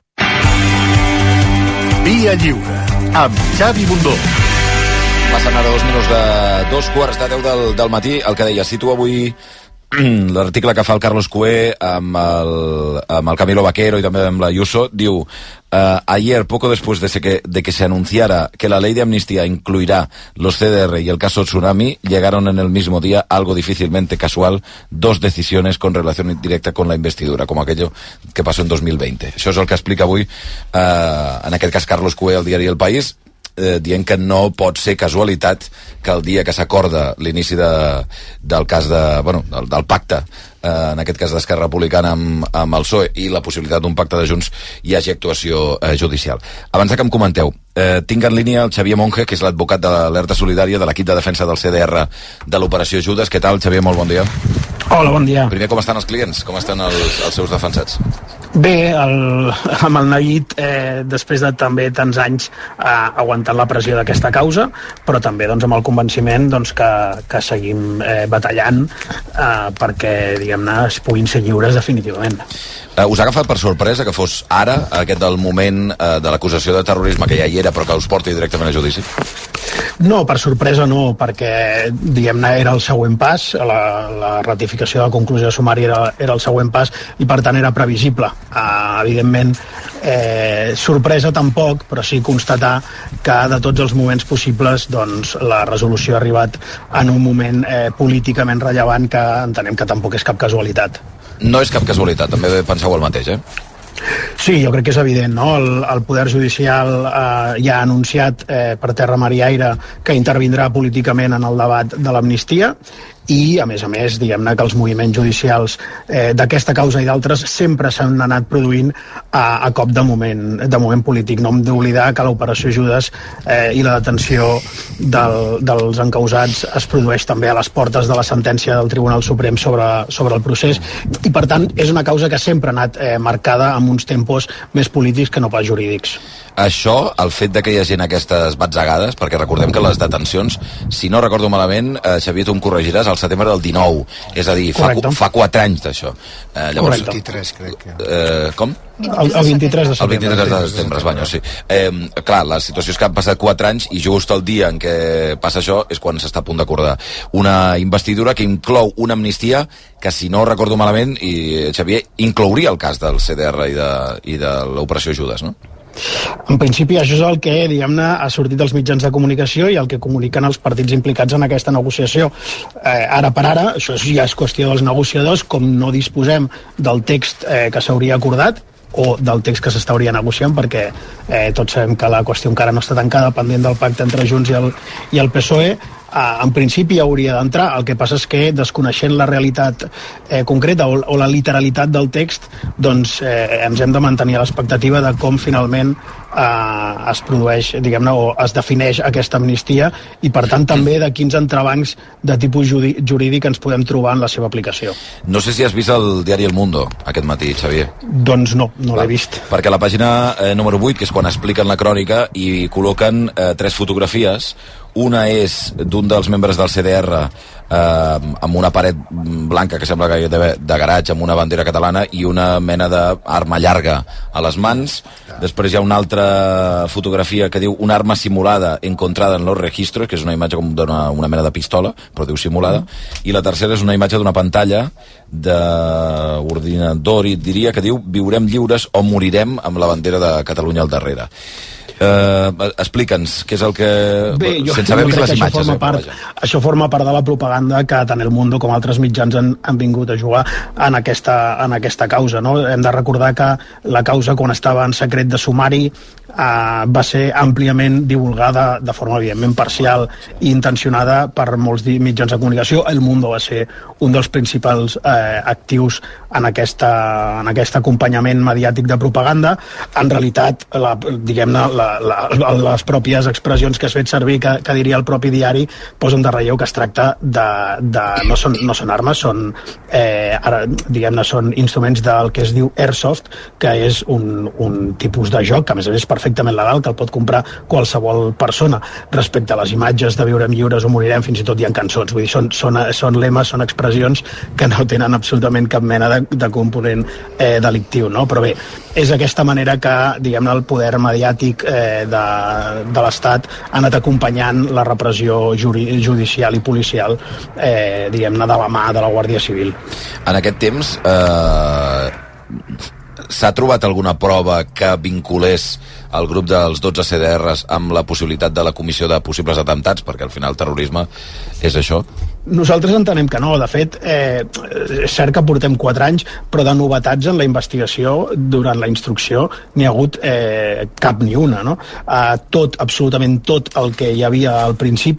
Via Lliure, amb Xavi Bundó. Passen ara dos minuts de dos quarts de deu del, del matí. El que deia, cito avui l'article que fa el Carlos Cue amb el, amb el Camilo Vaquero y también amb la Ayuso, diu uh, ayer, poco después de, que, de que se anunciara que la ley de amnistía incluirá los C D R y el caso Tsunami, llegaron en el mismo día, algo difícilmente casual, dos decisiones con relación directa con la investidura, como aquello que pasó en dos mil veinte. Això és el que explica avui uh, en aquest cas Carlos Cue al diari El País, Eh, dient que no pot ser casualitat que el dia que s'acorda l'inici de, del cas de, bueno, del, del pacte, eh, en aquest cas d'Esquerra Republicana amb, amb el P S O E i la possibilitat d'un pacte de Junts, hi hagi actuació eh, judicial. Abans de que em comenteu, eh, tinc en línia el Xavier Monge, que és l'advocat de l'Alerta Solidària de l'equip de defensa del C D R de l'Operació Judes. Què tal, Xavier? Molt bon dia. Hola, bon dia. Primer, com estan els clients? Com estan els, els seus defensats? Bé, el, amb el Naguit, eh, després de també tants anys eh, aguantant la pressió d'aquesta causa, però també doncs, amb el convenciment doncs, que, que seguim eh, batallant eh, perquè, diguem-ne, es puguin ser lliures definitivament. Uh, us ha agafat per sorpresa que fos ara, aquest del moment uh, de l'acusació de terrorisme, que ja hi era, però que us porti directament a judici? No, per sorpresa no, perquè, diguem-ne, era el següent pas, la, la ratificació de la conclusió sumària era, era el següent pas, i per tant era previsible. Uh, evidentment, eh, sorpresa tampoc, però sí constatar que de tots els moments possibles, doncs, la resolució ha arribat en un moment eh, políticament rellevant que entenem que tampoc és cap casualitat. No és cap casualitat, també penseu el mateix, eh? Sí, jo crec que és evident, no? El, el Poder Judicial eh, ja ha anunciat eh, per terra, mar i aire que intervindrà políticament en el debat de l'amnistia, i, a més a més, diguem-ne que els moviments judicials eh, d'aquesta causa i d'altres sempre s'han anat produint a, a cop de moment, de moment polític. No hem d'oblidar que l'operació Judes eh, i la detenció del, dels encausats es produeix també a les portes de la sentència del Tribunal Suprem sobre, sobre el procés, i per tant és una causa que sempre ha anat eh, marcada amb uns tempos més polítics que no pas jurídics. Això, el fet de que hi ha gent aquestes batzegades, perquè recordem que les detencions, si no recordo malament, eh, Xavier, tu em corregiràs, al setembre del dinou, és a dir, fa, fa quatre anys d'això. Eh, llavors, Correcte. vint-i-tres, crec que... Eh, com? El, el vint-i-tres de setembre. El vint-i-tres de setembre, es banya, sí. Eh, clar, la situació és que han passat quatre anys i just el dia en què passa això és quan s'està a punt d'acordar una investidura que inclou una amnistia que, si no recordo malament, i Xavier, inclouria el cas del C D R i de, i de l'operació Judes, no? En principi això és el que, diguem-ne, ha sortit dels mitjans de comunicació i el que comuniquen els partits implicats en aquesta negociació. Eh, ara per ara, això ja és qüestió dels negociadors, com no disposem del text eh, que s'hauria acordat, o del text que s'estauria negociant, perquè eh, tots sabem que la qüestió encara no està tancada, pendent del pacte entre Junts i el, i el P S O E. Uh, en principi hauria d'entrar, el que passa és que desconeixent la realitat eh, concreta o, o la literalitat del text, doncs eh, ens hem de mantenir a l'expectativa de com finalment eh, es produeix, diguem-ne, o es defineix aquesta amnistia, i per tant també de quins entrebancs de tipus jurídic ens podem trobar en la seva aplicació. No sé si has vist el diari El Mundo aquest matí, Xavier. Doncs no, no l'he vist. Perquè a la pàgina eh, número vuit, que és quan expliquen la crònica, i col·loquen eh, tres fotografies. Una és d'un dels membres del C D R eh, amb una paret blanca que sembla que hi ha de, de garatge, amb una bandera catalana i una mena d'arma llarga a les mans. Després hi ha una altra fotografia que diu una arma simulada encontrada en los registros, que és una imatge com d'una una mena de pistola, però diu simulada. I la tercera és una imatge d'una pantalla d'ordinador, i diria que diu viurem lliures o morirem, amb la bandera de Catalunya al darrere. Uh, explica'ns què és el que... Bé, jo, sense haver vist les això imatges, forma, eh, part, això forma part de la propaganda que tant El Mundo com altres mitjans han, han vingut a jugar en aquesta, en aquesta causa, no? Hem de recordar que la causa, quan estava en secret de sumari, Uh, va ser àmpliament divulgada de forma evidentment parcial i intencionada per molts mitjans de comunicació. El Mundo va ser un dels principals uh, actius en, aquesta, en aquest acompanyament mediàtic de propaganda. En realitat, la, diguem-ne, la, la, les pròpies expressions que has fet servir, que, que diria el propi diari, posen de relleu que es tracta de... de no, són, no són armes, són, eh, ara, diguem-ne, són instruments del que es diu Airsoft, que és un, un tipus de joc que, a més a més, és perfectament legal, que el pot comprar qualsevol persona. Respecte a les imatges de viurem lliures o morirem, fins i tot hi ha cançons. Vull dir, són, són, són lemes, són expressions que no tenen absolutament cap mena de, de component eh, delictiu, no? Però bé, és aquesta manera que, diguem-ne, el poder mediàtic eh, de, de l'Estat ha anat acompanyant la repressió juri, judicial i policial, eh, diguem-ne, de la mà de la Guàrdia Civil. En aquest temps, eh, s'ha trobat alguna prova que vinculés el grup dels dotze C D Rs amb la possibilitat de la comissió de possibles atemptats, perquè al final el terrorisme és això? Nosaltres entenem que no. De fet, eh, és cert que portem quatre anys, però de novetats en la investigació durant la instrucció n'hi ha hagut eh, cap ni una, no? Eh, tot, absolutament tot el que hi havia al principi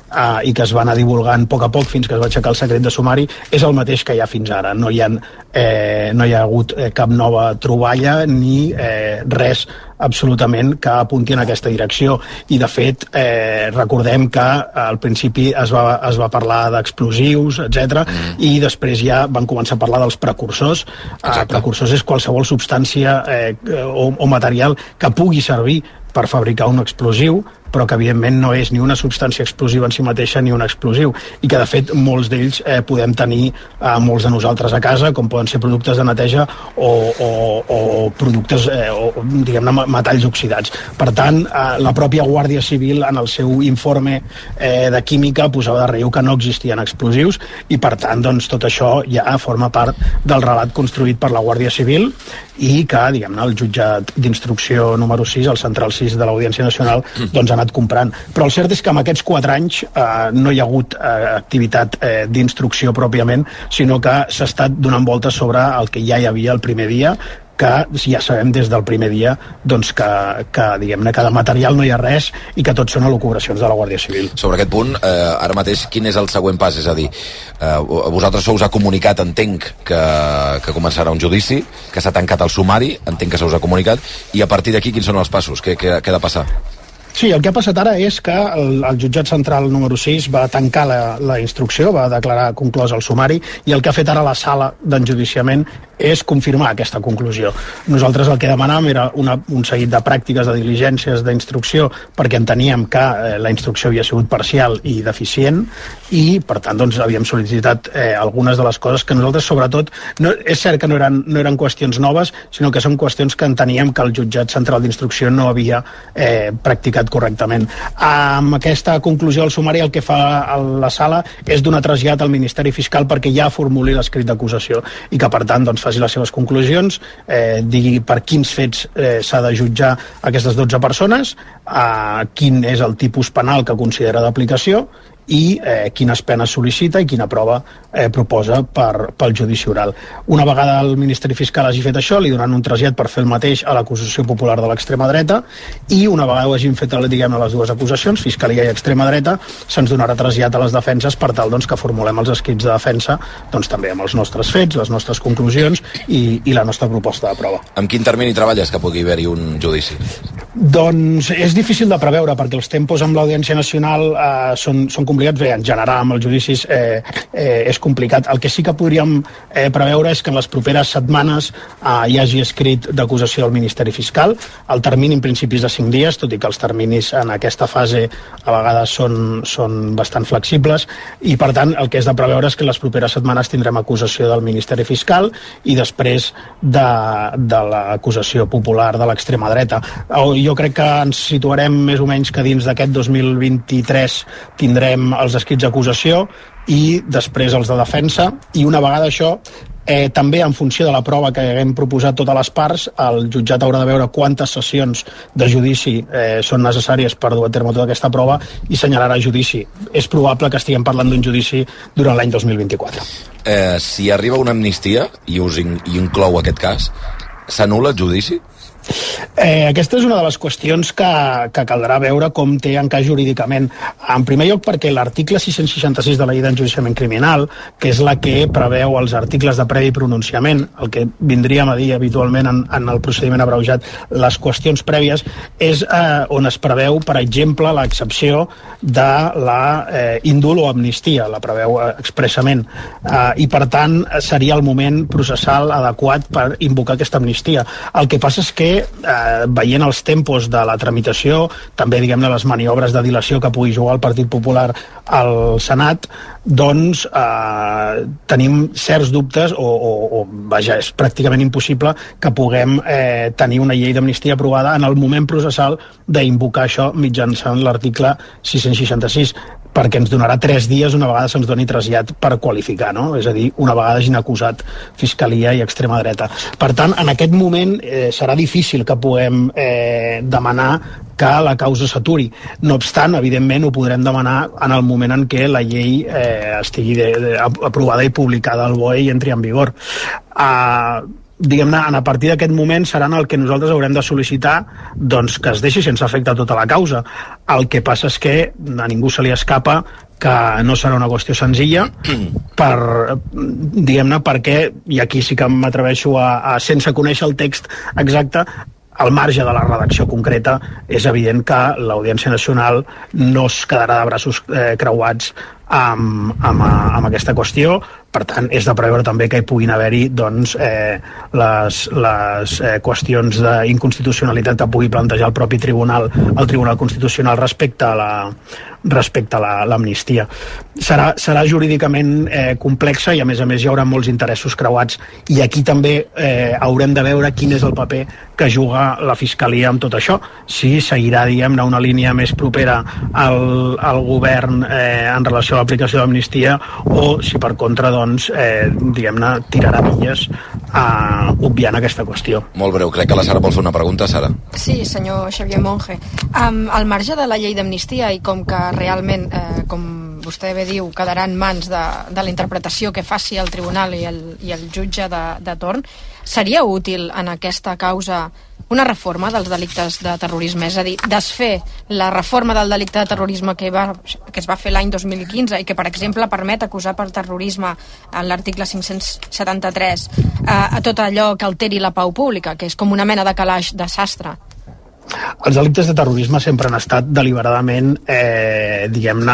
uh, i que es va anar divulgant a poc a poc fins que es va aixecar el secret de sumari, és el mateix que hi ha fins ara. No hi ha, eh, no hi ha hagut eh, cap nova troballa ni eh, res absolutament que apunti en aquesta direcció. I de fet eh, recordem que al principi es va, es va parlar d'explosius, etcètera, mm. i després ja van començar a parlar dels precursors. Eh, precursors és qualsevol substància eh, o, o material que pugui servir per fabricar un explosiu, però que evidentment no és ni una substància explosiva en si mateixa ni un explosiu, i que de fet molts d'ells eh, podem tenir eh, molts de nosaltres a casa, com poden ser productes de neteja o, o, o productes eh, o diguem-ne metalls oxidats. Per tant, eh, la pròpia Guàrdia Civil en el seu informe eh, de química posava de relleu que no existien explosius, i per tant doncs, tot això ja forma part del relat construït per la Guàrdia Civil i que, diguem-ne, el jutjat d'instrucció número sis, el central sis de l'Audiència Nacional, doncs ha anat comprant. Però el cert és que en aquests quatre anys eh, no hi ha hagut eh, activitat eh, d'instrucció pròpiament, sinó que s'ha estat donant voltes sobre el que ja hi havia el primer dia, que ja sabem des del primer dia doncs, que, que, diguem-ne, que de material no hi ha res i que tot són elucubracions de la Guàrdia Civil. Sobre aquest punt, eh, ara mateix, quin és el següent pas? És a dir, eh, vosaltres se us ha comunicat, entenc, que, que començarà un judici, que s'ha tancat el sumari, entenc que se us ha comunicat, i a partir d'aquí quins són els passos? Què, què, què ha de passar? Sí, el que ha passat ara és que el, el jutjat central número sis va tancar la, la instrucció, va declarar conclòs el sumari, i el que ha fet ara la sala d'enjudiciament és confirmar aquesta conclusió. Nosaltres el que demanàvem era una, un seguit de pràctiques, de diligències, d'instrucció, perquè enteníem que eh, la instrucció havia sigut parcial i deficient, i per tant doncs, havíem sol·licitat eh, algunes de les coses que nosaltres sobretot, no, és cert que no eren, no eren qüestions noves, sinó que són qüestions que enteníem que el jutjat central d'instrucció no havia eh, practicat correctament. Amb aquesta conclusió del sumari el que fa la sala és donar trasllat al Ministeri Fiscal perquè ja formuli l'escrit d'acusació i que per tant doncs, faci les seves conclusions, eh, digui per quins fets eh, s'ha de jutjar aquestes dotze persones, eh, quin és el tipus penal que considera d'aplicació i eh, quines penes sol·licita i quina prova eh, proposa per, pel judici oral. Una vegada el Ministeri Fiscal hagi fet això, li donaran un trasllat per fer el mateix a l'acusació popular de l'extrema dreta, i una vegada ho hagin fet, diguem-ne, les dues acusacions, Fiscalia i extrema dreta, se'ns donarà trasllat a les defenses per tal doncs, que formulem els escrits de defensa doncs, també amb els nostres fets, les nostres conclusions i, i la nostra proposta de prova. Amb quin termini treballes que pugui haver-hi un judici? Doncs és difícil de preveure perquè els tempos amb l'Audiència Nacional eh, són, són complicats. Bé, en general amb els judicis eh, eh, és complicat. El que sí que podríem eh, preveure és que en les properes setmanes eh, hi hagi escrit d'acusació del Ministeri Fiscal. El termini en principi és de cinc dies, tot i que els terminis en aquesta fase a vegades són, són bastant flexibles, i per tant el que és de preveure és que en les properes setmanes tindrem acusació del Ministeri Fiscal i després de, de l'acusació popular de l'extrema dreta. Jo crec que ens situarem més o menys que dins d'aquest dos mil vint-i-tres tindrem els escrits d'acusació i després els de defensa, i una vegada això eh, també en funció de la prova que haguem proposat totes les parts, el jutjat haurà de veure quantes sessions de judici eh, són necessàries per dur a terme tota aquesta prova i senyalarà judici. És probable que estiguem parlant d'un judici durant l'any dos mil vint-i-quatre. Eh, si arriba una amnistia i us in, i inclou aquest cas, s'anul·la el judici? Eh, aquesta és una de les qüestions que, que caldrà veure com té encaix jurídicament. En primer lloc perquè l'article sis-cents seixanta-sis de la llei d'enjudiciament criminal, que és la que preveu els articles de previ pronunciament, el que vindríem a dir habitualment en, en el procediment abreujat, les qüestions prèvies, és eh, on es preveu, per exemple, l'excepció de la eh, índol o amnistia, la preveu eh, expressament, eh, i per tant seria el moment processal adequat per invocar aquesta amnistia. El que passa és que Eh, veient els tempos de la tramitació, també diguem-ne les maniobres de dilació que pugui jugar el Partit Popular al Senat, doncs eh, tenim certs dubtes o, o, o vaja, és pràcticament impossible que puguem eh, tenir una llei d'amnistia aprovada en el moment processal d'invocar això mitjançant l'article sis-cents seixanta-sis, perquè ens donarà tres dies una vegada se'ns doni trasllat per qualificar, no? És a dir, una vegada hagin acusat Fiscalia i extrema dreta. Per tant, en aquest moment eh, serà difícil que puguem eh, demanar que la causa s'aturi. No obstant, evidentment, ho podrem demanar en el moment en què la llei eh, estigui de, de, aprovada i publicada al B O E i entri en vigor. Uh, diguem-ne, a partir d'aquest moment seran el que nosaltres haurem de sol·licitar doncs, que es deixi sense efecte tota la causa. El que passa és que a ningú se li escapa que no serà una qüestió senzilla per, diguem-ne, perquè, i aquí sí que m'atreveixo a, a, sense conèixer el text exacte, al marge de la redacció concreta, és evident que l'Audiència Nacional no es quedarà de braços eh, creuats amb, amb, amb aquesta qüestió. Per tant, és de preveure també que hi puguin haver-hi doncs, eh, les, les eh, qüestions d'inconstitucionalitat que pugui plantejar el propi tribunal, el Tribunal Constitucional respecte a la respecte a l'amnistia. Serà, serà jurídicament eh, complexa i a més a més hi haurà molts interessos creuats i aquí també eh, haurem de veure quin és el paper que juga la Fiscalia amb tot això, si seguirà, diguem-ne, una línia més propera al, al govern eh, en relació a l'aplicació d'amnistia o si per contra doncs, eh, diguem-ne, tirarà milles a, obviant aquesta qüestió. Molt breu, crec que la Sara vol fer una pregunta, Sara. Sí, senyor Xavier Monge. Um, al marge de la llei d'amnistia i com que realment, eh, com vostè bé diu, quedarà en mans de, de la interpretació que faci el tribunal i el, i el jutge de, de torn, seria útil en aquesta causa una reforma dels delictes de terrorisme, és a dir, desfer la reforma del delicte de terrorisme que, va, que es va fer l'any dos mil quinze i que, per exemple, permet acusar per terrorisme en l'article cinc-cents setanta-tres eh, a tot allò que alteri la pau pública, que és com una mena de calaix de sastre. Els delictes de terrorisme sempre han estat deliberadament, eh, diguem-ne,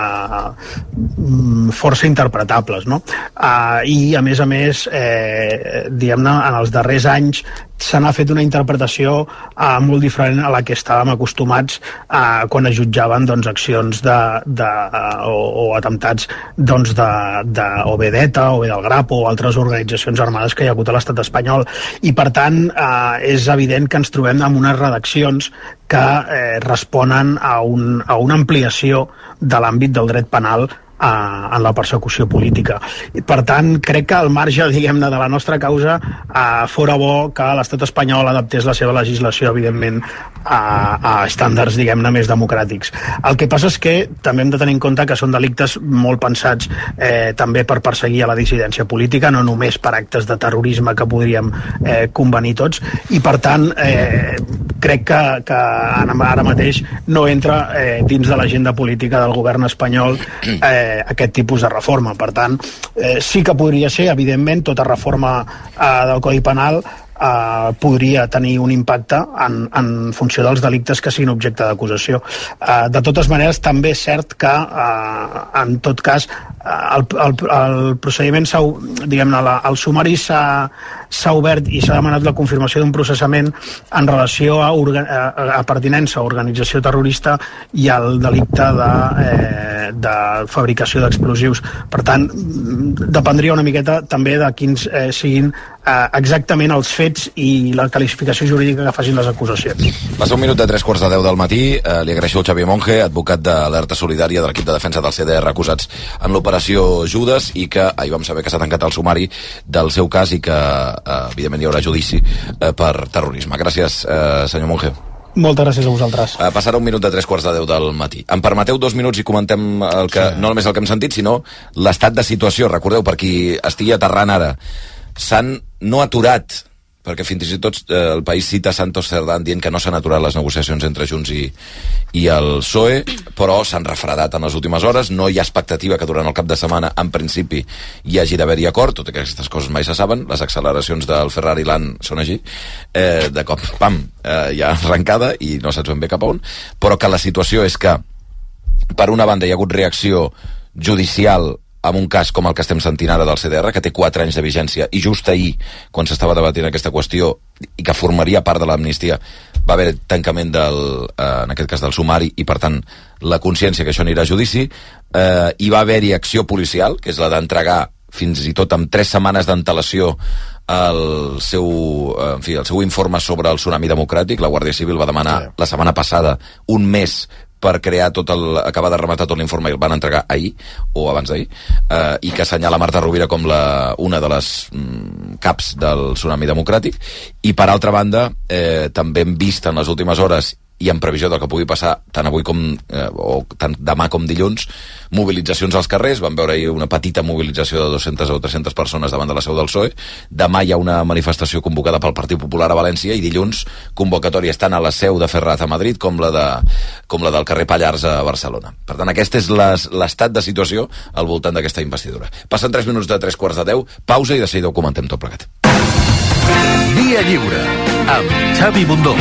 eh, força interpretables, no? Eh, I, a més a més, eh, diguem-ne, en els darrers anys se n'ha fet una interpretació eh, molt diferent a la que estàvem acostumats eh, quan es jutjaven doncs, accions de, de, o, o atemptats doncs, de, de, o bé d'ETA o bé del Grapo o altres organitzacions armades que hi ha hagut a l'estat espanyol. I per tant eh, és evident que ens trobem amb unes redaccions que eh, responen a, un, a una ampliació de l'àmbit del dret penal en la persecució política. I, per tant, crec que al marge, diguem-ne, de la nostra causa eh, fora bo que l'estat espanyol adaptés la seva legislació, evidentment, a, a estàndards, diguem-ne, més democràtics. El que passa és que també hem de tenir en compte que són delictes molt pensats eh, també per perseguir a la dissidència política, no només per actes de terrorisme que podríem eh, convenir tots, i per tant eh, crec que, que ara mateix no entra eh, dins de l'agenda política del govern espanyol eh, aquest tipus de reforma. Per tant, eh, sí que podria ser, evidentment, tota reforma eh, del Codi Penal eh, podria tenir un impacte en, en funció dels delictes que siguin objecte d'acusació. Eh, de totes maneres, també és cert que, eh, en tot cas, el, el, el procediment, diguem-ne, el sumari s'ha s'ha obert i s'ha demanat la confirmació d'un processament en relació a, orga, a, a pertinença a organització terrorista i al delicte de, eh, de fabricació d'explosius. Per tant, dependria una miqueta també de quins eh, siguin eh, exactament els fets i la qualificació jurídica que facin les acusacions. Passa un minut de tres quarts de deu del matí. Eh, li agraeixo al Xavier Monge, advocat de l'Alerta Solidària de l'equip de defensa del C D R, acusats en l'operació Judes, i que ahir vam saber que s'ha tancat el sumari del seu cas i que Uh, evidentment hi haurà judici uh, per terrorisme. Gràcies, uh, senyor Monge. Moltes gràcies a vosaltres. Uh, passarà un minut de tres quarts de deu del matí. Em permeteu dos minuts i comentem el que, sí. no només el que hem sentit, sinó l'estat de situació. Recordeu, per qui estigui aterrant ara, s'han no aturat, perquè fins i tot eh, el país cita Santos Cerdán dient que no s'han aturat les negociacions entre Junts i, i el P S O E, però s'han refredat en les últimes hores. No hi ha expectativa que durant el cap de setmana, en principi, hi hagi d'haver-hi acord, tot i que aquestes coses mai se saben. Les acceleracions del Ferrari Land són així. Eh, de cop, pam, eh, hi ha arrencada i no saps ben bé cap a on, però que la situació és que, per una banda, hi ha hagut reacció judicial amb un cas com el que estem sentint ara del C D R, que té quatre anys de vigència, i just ahir, quan s'estava debatint aquesta qüestió, i que formaria part de l'amnistia, va haver tancament del, eh, en aquest cas del sumari, i per tant la consciència que això anirà a judici, eh, hi va haver-hi acció policial, que és la d'entregar fins i tot amb tres setmanes d'antelació el seu, en fi, el seu informe sobre el tsunami democràtic. La Guàrdia Civil va demanar sí. la setmana passada un mes per crear tot el, acabar de rematar tot l'informe, i el van entregar ahir, o abans d'ahir, eh, i que assenyala Marta Rovira com la, una de les mm, caps del tsunami democràtic. I per altra banda, eh, també hem vist en les últimes hores, i en previsió del que pugui passar tant avui com eh, o tant demà com dilluns, mobilitzacions als carrers. Vam veure ahir una petita mobilització de dues-centes o tres-centes persones davant de la seu del P S O E. Demà hi ha una manifestació convocada pel Partit Popular a València i dilluns convocatòries tant a la seu de Ferraz a Madrid com la, de, com la del carrer Pallars a Barcelona. Per tant, aquest és l'estat de situació al voltant d'aquesta investidura. Passen tres minuts de tres quarts de deu, pausa i de seguida ho comentem tot plegat. Via Lliure, amb Xavi Bundó.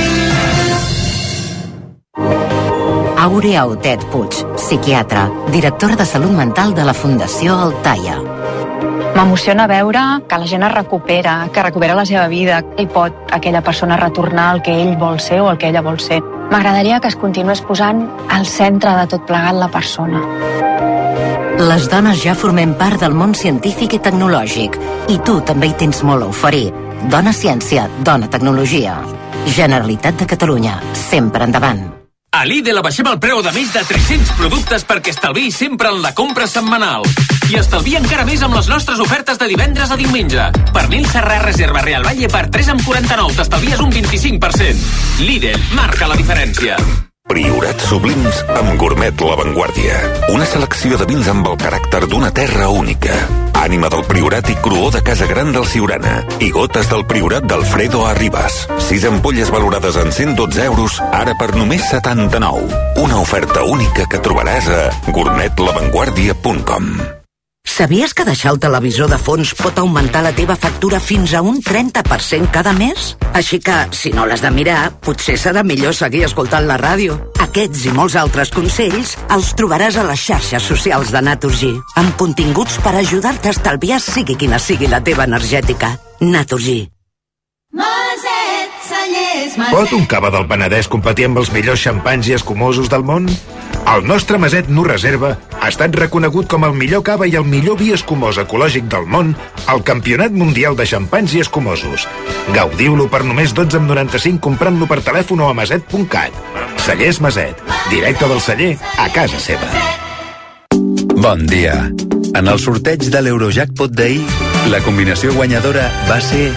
Àurea Otet Puig, psiquiatra, directora de Salut Mental de la Fundació Altaia. M'emociona veure que la gent es recupera, que recupera la seva vida, i pot aquella persona retornar al que ell vol ser o al que ella vol ser. M'agradaria que es continués posant al centre de tot plegat la persona. Les dones ja formem part del món científic i tecnològic, i tu també hi tens molt a oferir. Dona Ciència, Dona Tecnologia. Generalitat de Catalunya, sempre endavant. A Lidl abaixem el preu de més de tres-cents productes perquè estalviï sempre en la compra setmanal. I estalvia encara més amb les nostres ofertes de divendres a diumenge. Pernil serrà reserva Real Valle per tres coma quaranta-nou, t'estalvies un vint-i-cinc per cent. Lidl marca la diferència. Priorats sublims amb Gourmet La Vanguardia. Una selecció de vins amb el caràcter d'una terra única. Ànima del Priorat i Cruó de Casa Gran del Siurana. I gotes del Priorat d'Alfredo Arribas. Sis ampolles valorades en cent dotze euros, ara per només setanta-nou. Una oferta única que trobaràs a gourmet la vanguardia punt com. Sabies que deixar el televisor de fons pot augmentar la teva factura fins a un trenta per cent cada mes? Així que, si no l'has de mirar, potser serà millor seguir escoltant la ràdio. Aquests i molts altres consells els trobaràs a les xarxes socials de Naturgy, amb continguts per ajudar-te a estalviar sigui quina sigui la teva energètica. Naturgy. Maset, Cellers, Maset. Pot un cava del Penedès competir amb els millors xampans i escumosos del món? El nostre Maset Nu Reserva ha estat reconegut com el millor cava i el millor vi escumós ecològic del món al Campionat Mundial de Xampans i Escumosos. Gaudiu-lo per només dotze coma noranta-cinc comprant-lo per telèfon o a maset punt cat. Cellers Maset, directe del celler a casa seva. Bon dia. En el sorteig de l'Eurojackpot d'ahir, la combinació guanyadora va ser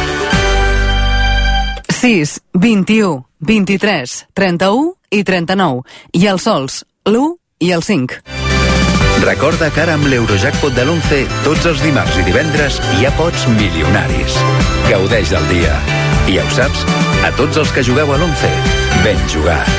sis, vint-i-u, vint-i-tres, trenta-u i trenta-nou, i els sols, l'u i el cinc. Recorda que ara amb l'Eurojackpot de l'onze, tots els dimarts i divendres hi ha pots milionaris. Gaudeix del dia. I ja ho saps, a tots els que jugueu a l'onze, ben jugat.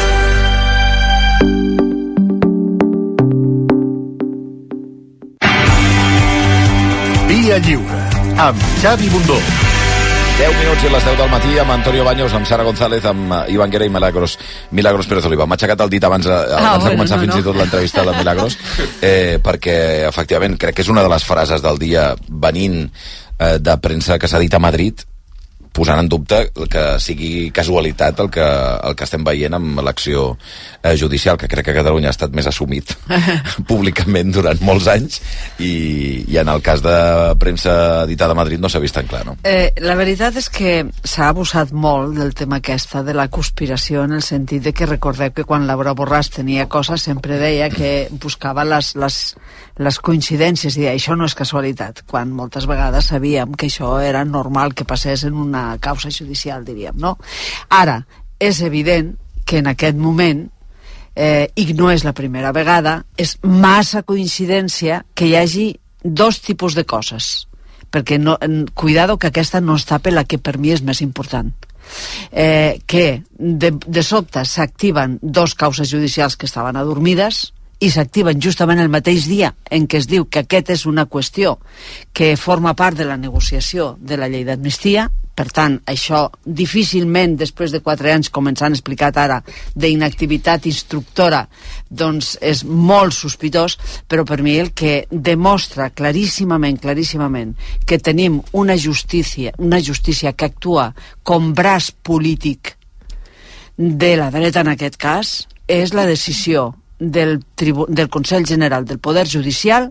Via Lliure, amb Xavi Bundó. deu minuts i les deu del matí amb Antonio Baños, amb Sara González, amb Ivan Guerra i Milagros, Milagros Pérez Oliva. M'ha aixecat el dit abans, de, abans ah, bueno, de començar no, fins no. i tot l'entrevista a la Milagros, eh, perquè, efectivament, crec que és una de les frases del dia venint eh, de premsa que s'ha dit a Madrid, posant en dubte que sigui casualitat el que, el que estem veient amb l'acció eh, judicial, que crec que Catalunya ha estat més assumit públicament durant molts anys i, i en el cas de premsa editada a Madrid no s'ha vist tan clar, no? Eh, la veritat és que s'ha abusat molt del tema aquesta de la conspiració, en el sentit de que recordeu que quan Laura Borràs tenia coses sempre deia que buscava les, les, les coincidències i deia, això no és casualitat, quan moltes vegades sabíem que això era normal que passés en una causa judicial, diríem, no? Ara, és evident que en aquest moment, eh, i no és la primera vegada, és massa coincidència que hi hagi dos tipus de coses, perquè no, cuidado que aquesta no es tape la que per mi és més important. Eh, que de, de sobte s'activen dos causes judicials que estaven adormides i s'activen justament el mateix dia en què es diu que aquest és una qüestió que forma part de la negociació de la llei d'amnistia. Per tant, això difícilment, després de quatre anys, com ens han explicat ara, d'inactivitat instructora, doncs és molt sospitós, però per mi el que demostra claríssimament, claríssimament, que tenim una justícia, una justícia que actua com braç polític de la dreta en aquest cas, és la decisió del, tribu del Consell General del Poder Judicial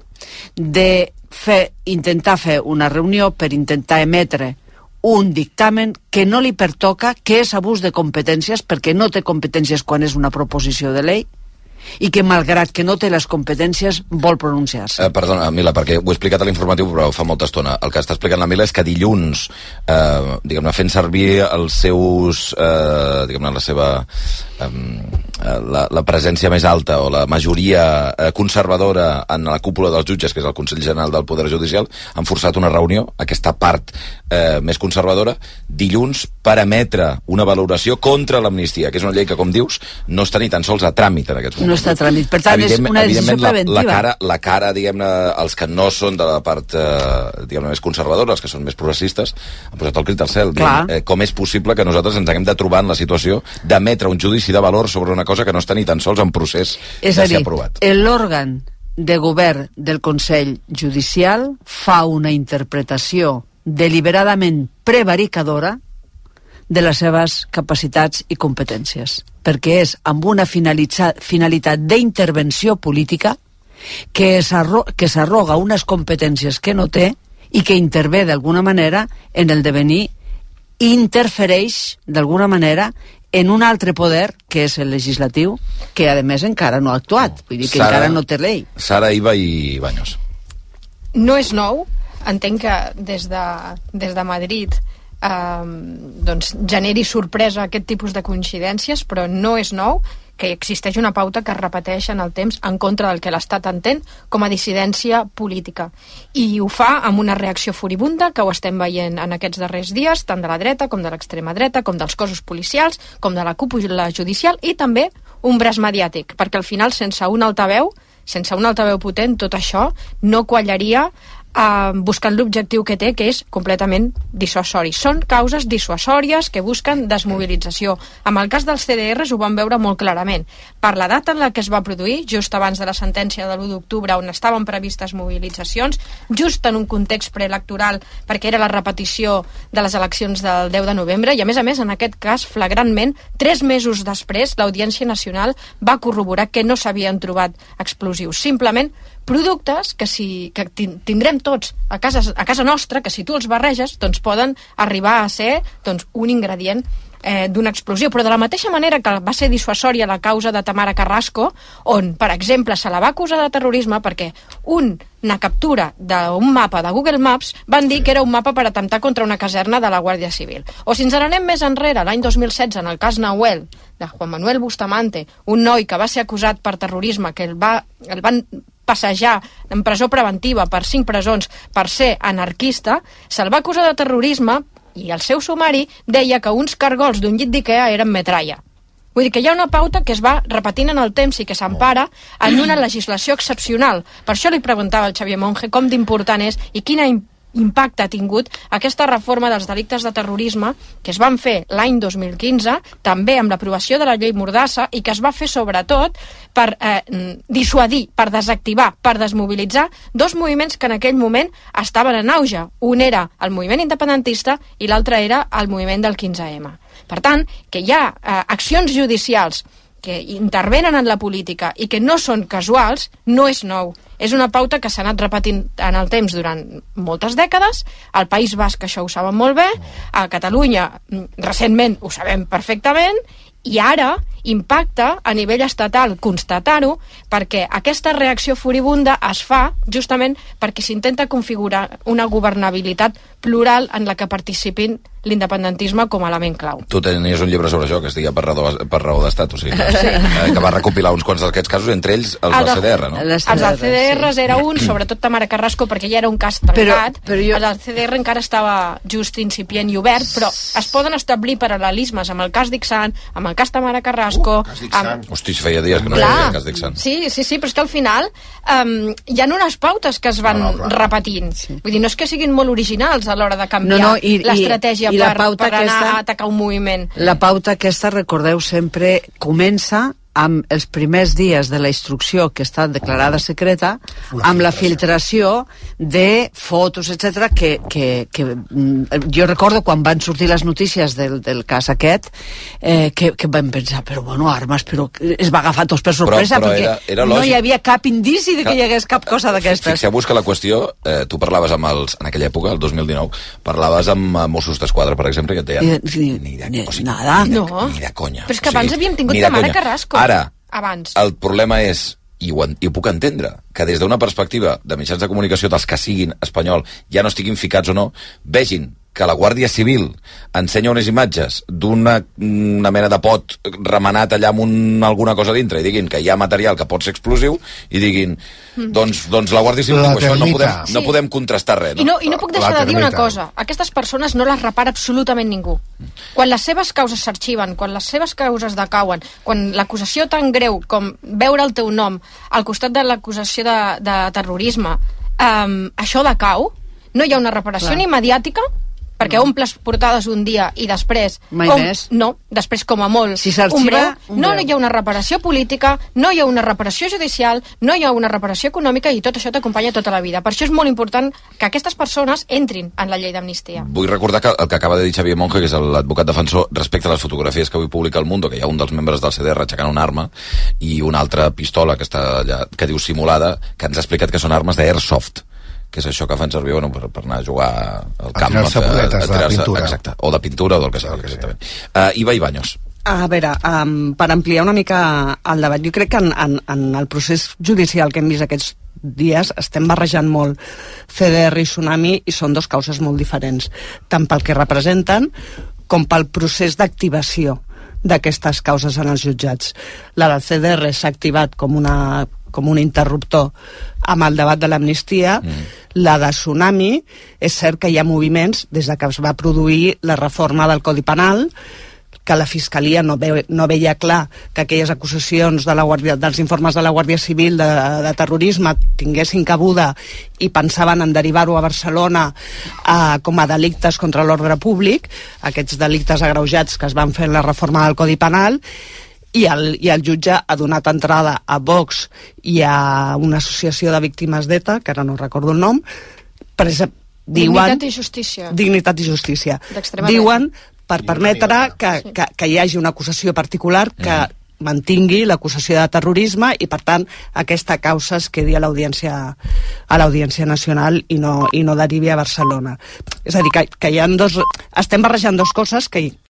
de fer, intentar fer una reunió per intentar emetre un dictamen que no li pertoca, que és abús de competències, perquè no té competències quan és una proposició de llei, i que, malgrat que no té les competències, vol pronunciar-se. Eh, perdona, Mila, perquè ho he explicat a l'informatiu, però fa molta estona. El que està explicant la Mila és que dilluns, eh, diguem-ne, fent servir els seus, eh, diguem-ne, la seva... Eh, la, la presència més alta o la majoria eh, conservadora en la cúpula dels jutges, que és el Consell General del Poder Judicial, han forçat una reunió, aquesta part eh, més conservadora, dilluns, per emetre una valoració contra l'amnistia, que és una llei que, com dius, no està ni tan sols a tràmit en aquests moments. No està a tràmit, per tant és una decisió preventiva. La, la cara, la cara diguem-ne, els que no són de la part eh, diguem-ne més conservadora, els que són més progressistes, han posat el crit al cel, dient, eh, com és possible que nosaltres ens haguem de trobar en la situació d'emetre un judici de valor sobre una cosa que no està ni tan sols en procés de ser aprovat. És a dir, l'òrgan de govern del Consell Judicial fa una interpretació deliberadament prevaricadora de les seves capacitats i competències, perquè és amb una finalitat d'intervenció política que s'arroga unes competències que no té i que intervé d'alguna manera en el devenir i interfereix d'alguna manera en un altre poder, que és el legislatiu, que a més encara no ha actuat, vull dir que Sara, encara no té llei. Sara, Iva i Baños. No és nou, entenc que des de, des de Madrid eh, doncs generi sorpresa aquest tipus de coincidències, però no és nou que existeix una pauta que es repeteix en el temps en contra del que l'Estat entén com a dissidència política. I ho fa amb una reacció furibunda que ho estem veient en aquests darrers dies, tant de la dreta com de l'extrema dreta, com dels cossos policials, com de la cúpula judicial, i també un braç mediàtic, perquè al final, sense un altaveu, sense un altaveu potent, tot això no quallaria Uh, buscant l'objectiu que té, que és completament dissuasori. Són causes dissuasòries que busquen desmobilització. Amb el cas dels C D Rs ho vam veure molt clarament. Per la data en la que es va produir, just abans de la sentència de l'u d'octubre, on estaven previstes mobilitzacions, just en un context preelectoral, perquè era la repetició de les eleccions del deu de novembre, i a més a més, en aquest cas, flagrantment, tres mesos després, l'Audiència Nacional va corroborar que no s'havien trobat explosius. Simplement productes que, si, que tindrem tots a casa, a casa nostra, que si tu els barreges doncs poden arribar a ser doncs, un ingredient eh, d'una explosió. Però de la mateixa manera que va ser dissuasòria la causa de Tamara Carrasco, on, per exemple, se la va acusar de terrorisme perquè una captura d'un mapa de Google Maps van dir que era un mapa per atemptar contra una caserna de la Guàrdia Civil. O si ens n'anem més enrere, l'any dos mil setze, en el cas Nahuel, de Juan Manuel Bustamante, un noi que va ser acusat per terrorisme, que el, va, el van passejar en presó preventiva per cinc presons per ser anarquista, se'l va acusar de terrorisme i el seu sumari deia que uns cargols d'un llit d'Ikea eren metralla. Vull dir que hi ha una pauta que es va repetint en el temps i que s'empara en una legislació excepcional. Per això li preguntava al Xavier Monge com d'important és i quina impacte ha tingut aquesta reforma dels delictes de terrorisme que es van fer l'any dos mil quinze, també amb l'aprovació de la llei Mordassa, i que es va fer sobretot per eh, dissuadir, per desactivar, per desmobilitzar dos moviments que en aquell moment estaven en auge. Un era el moviment independentista i l'altre era el moviment del quinze ema. Per tant, que hi ha eh, accions judicials que intervenen en la política i que no són casuals, no és nou. És una pauta que s'ha anat repetint en el temps durant moltes dècades. Al País Basc això ho saben molt bé, a Catalunya recentment ho sabem perfectament, i ara impacta a nivell estatal constatar-ho, perquè aquesta reacció furibunda es fa justament perquè s'intenta configurar una governabilitat plural en la que participin l'independentisme com a element clau. Tu tenies un llibre sobre això que es deia per raó, per raó d'estat, o sigui, sí. eh, que va recopilar uns quants d'aquests casos, entre ells els del C D R, no? Els del C D R sí. Era un, sobretot Tamara Carrasco, perquè ja era un cas trencat, però, però jo... el del C D R encara estava just incipient i obert, però es poden establir paral·lelismes amb el cas d'Ixant, amb el cas Tamara Carrasco... Uh, amb... Hosti, feia dies que no hi havia el cas d'Ixant. Sí, sí, sí, però és que al final um, hi ha unes pautes que es van no, no, repetint. Sí. Vull dir, no és que siguin molt originals a l'hora de canviar no, no, l'estratègia per, per anar aquesta, a atacar un moviment. La pauta aquesta, recordeu, sempre comença amb els primers dies de la instrucció que està declarada secreta, amb la filtració de fotos, etcètera, que, que, que jo recordo quan van sortir les notícies del, del cas aquest, eh, que, que vam pensar, però bueno, armes, però es va agafar tots per sorpresa, però, però perquè era, era no hi havia cap indici de que hi hagués cap cosa d'aquestes. Fixeu-vos que la qüestió, eh, tu parlaves amb els, en aquella època, el dos mil dinou, parlaves amb Mossos d'Esquadra, per exemple, que et deien, ni, ni, de, o sigui, nada, ni, de, no. ni de conya. Però és que abans o sigui, havíem tingut Tamara Carrasco. Ara, abans. El problema és, i ho, i ho puc entendre, que des d'una perspectiva de mitjans de comunicació dels que siguin espanyol, ja no estiguin ficats o no, vegin que la Guàrdia Civil ensenya unes imatges d'una una mena de pot remenat allà amb un, alguna cosa dintre i diguin que hi ha material que pot ser explosiu i diguin, mm. doncs, doncs la Guàrdia Civil diu això, no podem, sí. no podem contrastar res. No? I, no, I no puc deixar de dir una cosa, aquestes persones no les repara absolutament ningú. Quan les seves causes s'arxiven, quan les seves causes decauen, quan l'acusació tan greu com veure el teu nom al costat de l'acusació de, de terrorisme, um, això decau, no hi ha una reparació Clar. ni mediàtica, perquè no. omples portades un dia i després... Mai com, més. No, després com a molt... Si s'arxiva... No hi ha una reparació política, no hi ha una reparació judicial, no hi ha una reparació econòmica i tot això t'acompanya tota la vida. Per això és molt important que aquestes persones entrin en la llei d'amnistia. Vull recordar que el que acaba de dir Xavier Monge, que és l'advocat defensor, respecte a les fotografies que avui publica El Mundo, que hi ha un dels membres del C D R aixecant una arma i una altra pistola que està allà, que diu simulada, que ens ha explicat que són armes d'Airsoft, que és això que fan servir bueno, per, per anar a jugar al camp. A tirar-se boletes de pintura. Exacte, o de pintura o del que sigui. Exactament. Uh, Iva Ibaños. A veure, um, per ampliar una mica el debat, jo crec que en, en, en el procés judicial que hem vist aquests dies estem barrejant molt C D R i Tsunami i són dos causes molt diferents, tant pel que representen com pel procés d'activació d'aquestes causes en els jutjats. La del C D R s'ha activat com una com un interruptor amb el debat de l'amnistia. Mm. La de Tsunami, és cert que hi ha moviments des de que es va produir la reforma del Codi Penal, que la Fiscalia no, ve, no veia clar que aquelles acusacions de la Guàrdia, dels informes de la Guàrdia Civil de, de terrorisme tinguessin cabuda i pensaven en derivar-ho a Barcelona eh, com a delictes contra l'ordre públic, aquests delictes agreujats que es van fer en la reforma del Codi Penal, i el, i el jutge ha donat entrada a Vox i a una associació de víctimes d'ETA, que ara no recordo el nom, per exemple, diuen... Dignitat i Justícia. Dignitat i Justícia. Diuen per permetre que, sí. que, que hi hagi una acusació particular que mm. mantingui l'acusació de terrorisme i, per tant, aquesta causa es quedi a l'Audiència a l'Audiència Nacional i no, i no derivi a Barcelona. És a dir, que, que hi ha dos... Estem barrejant dues coses que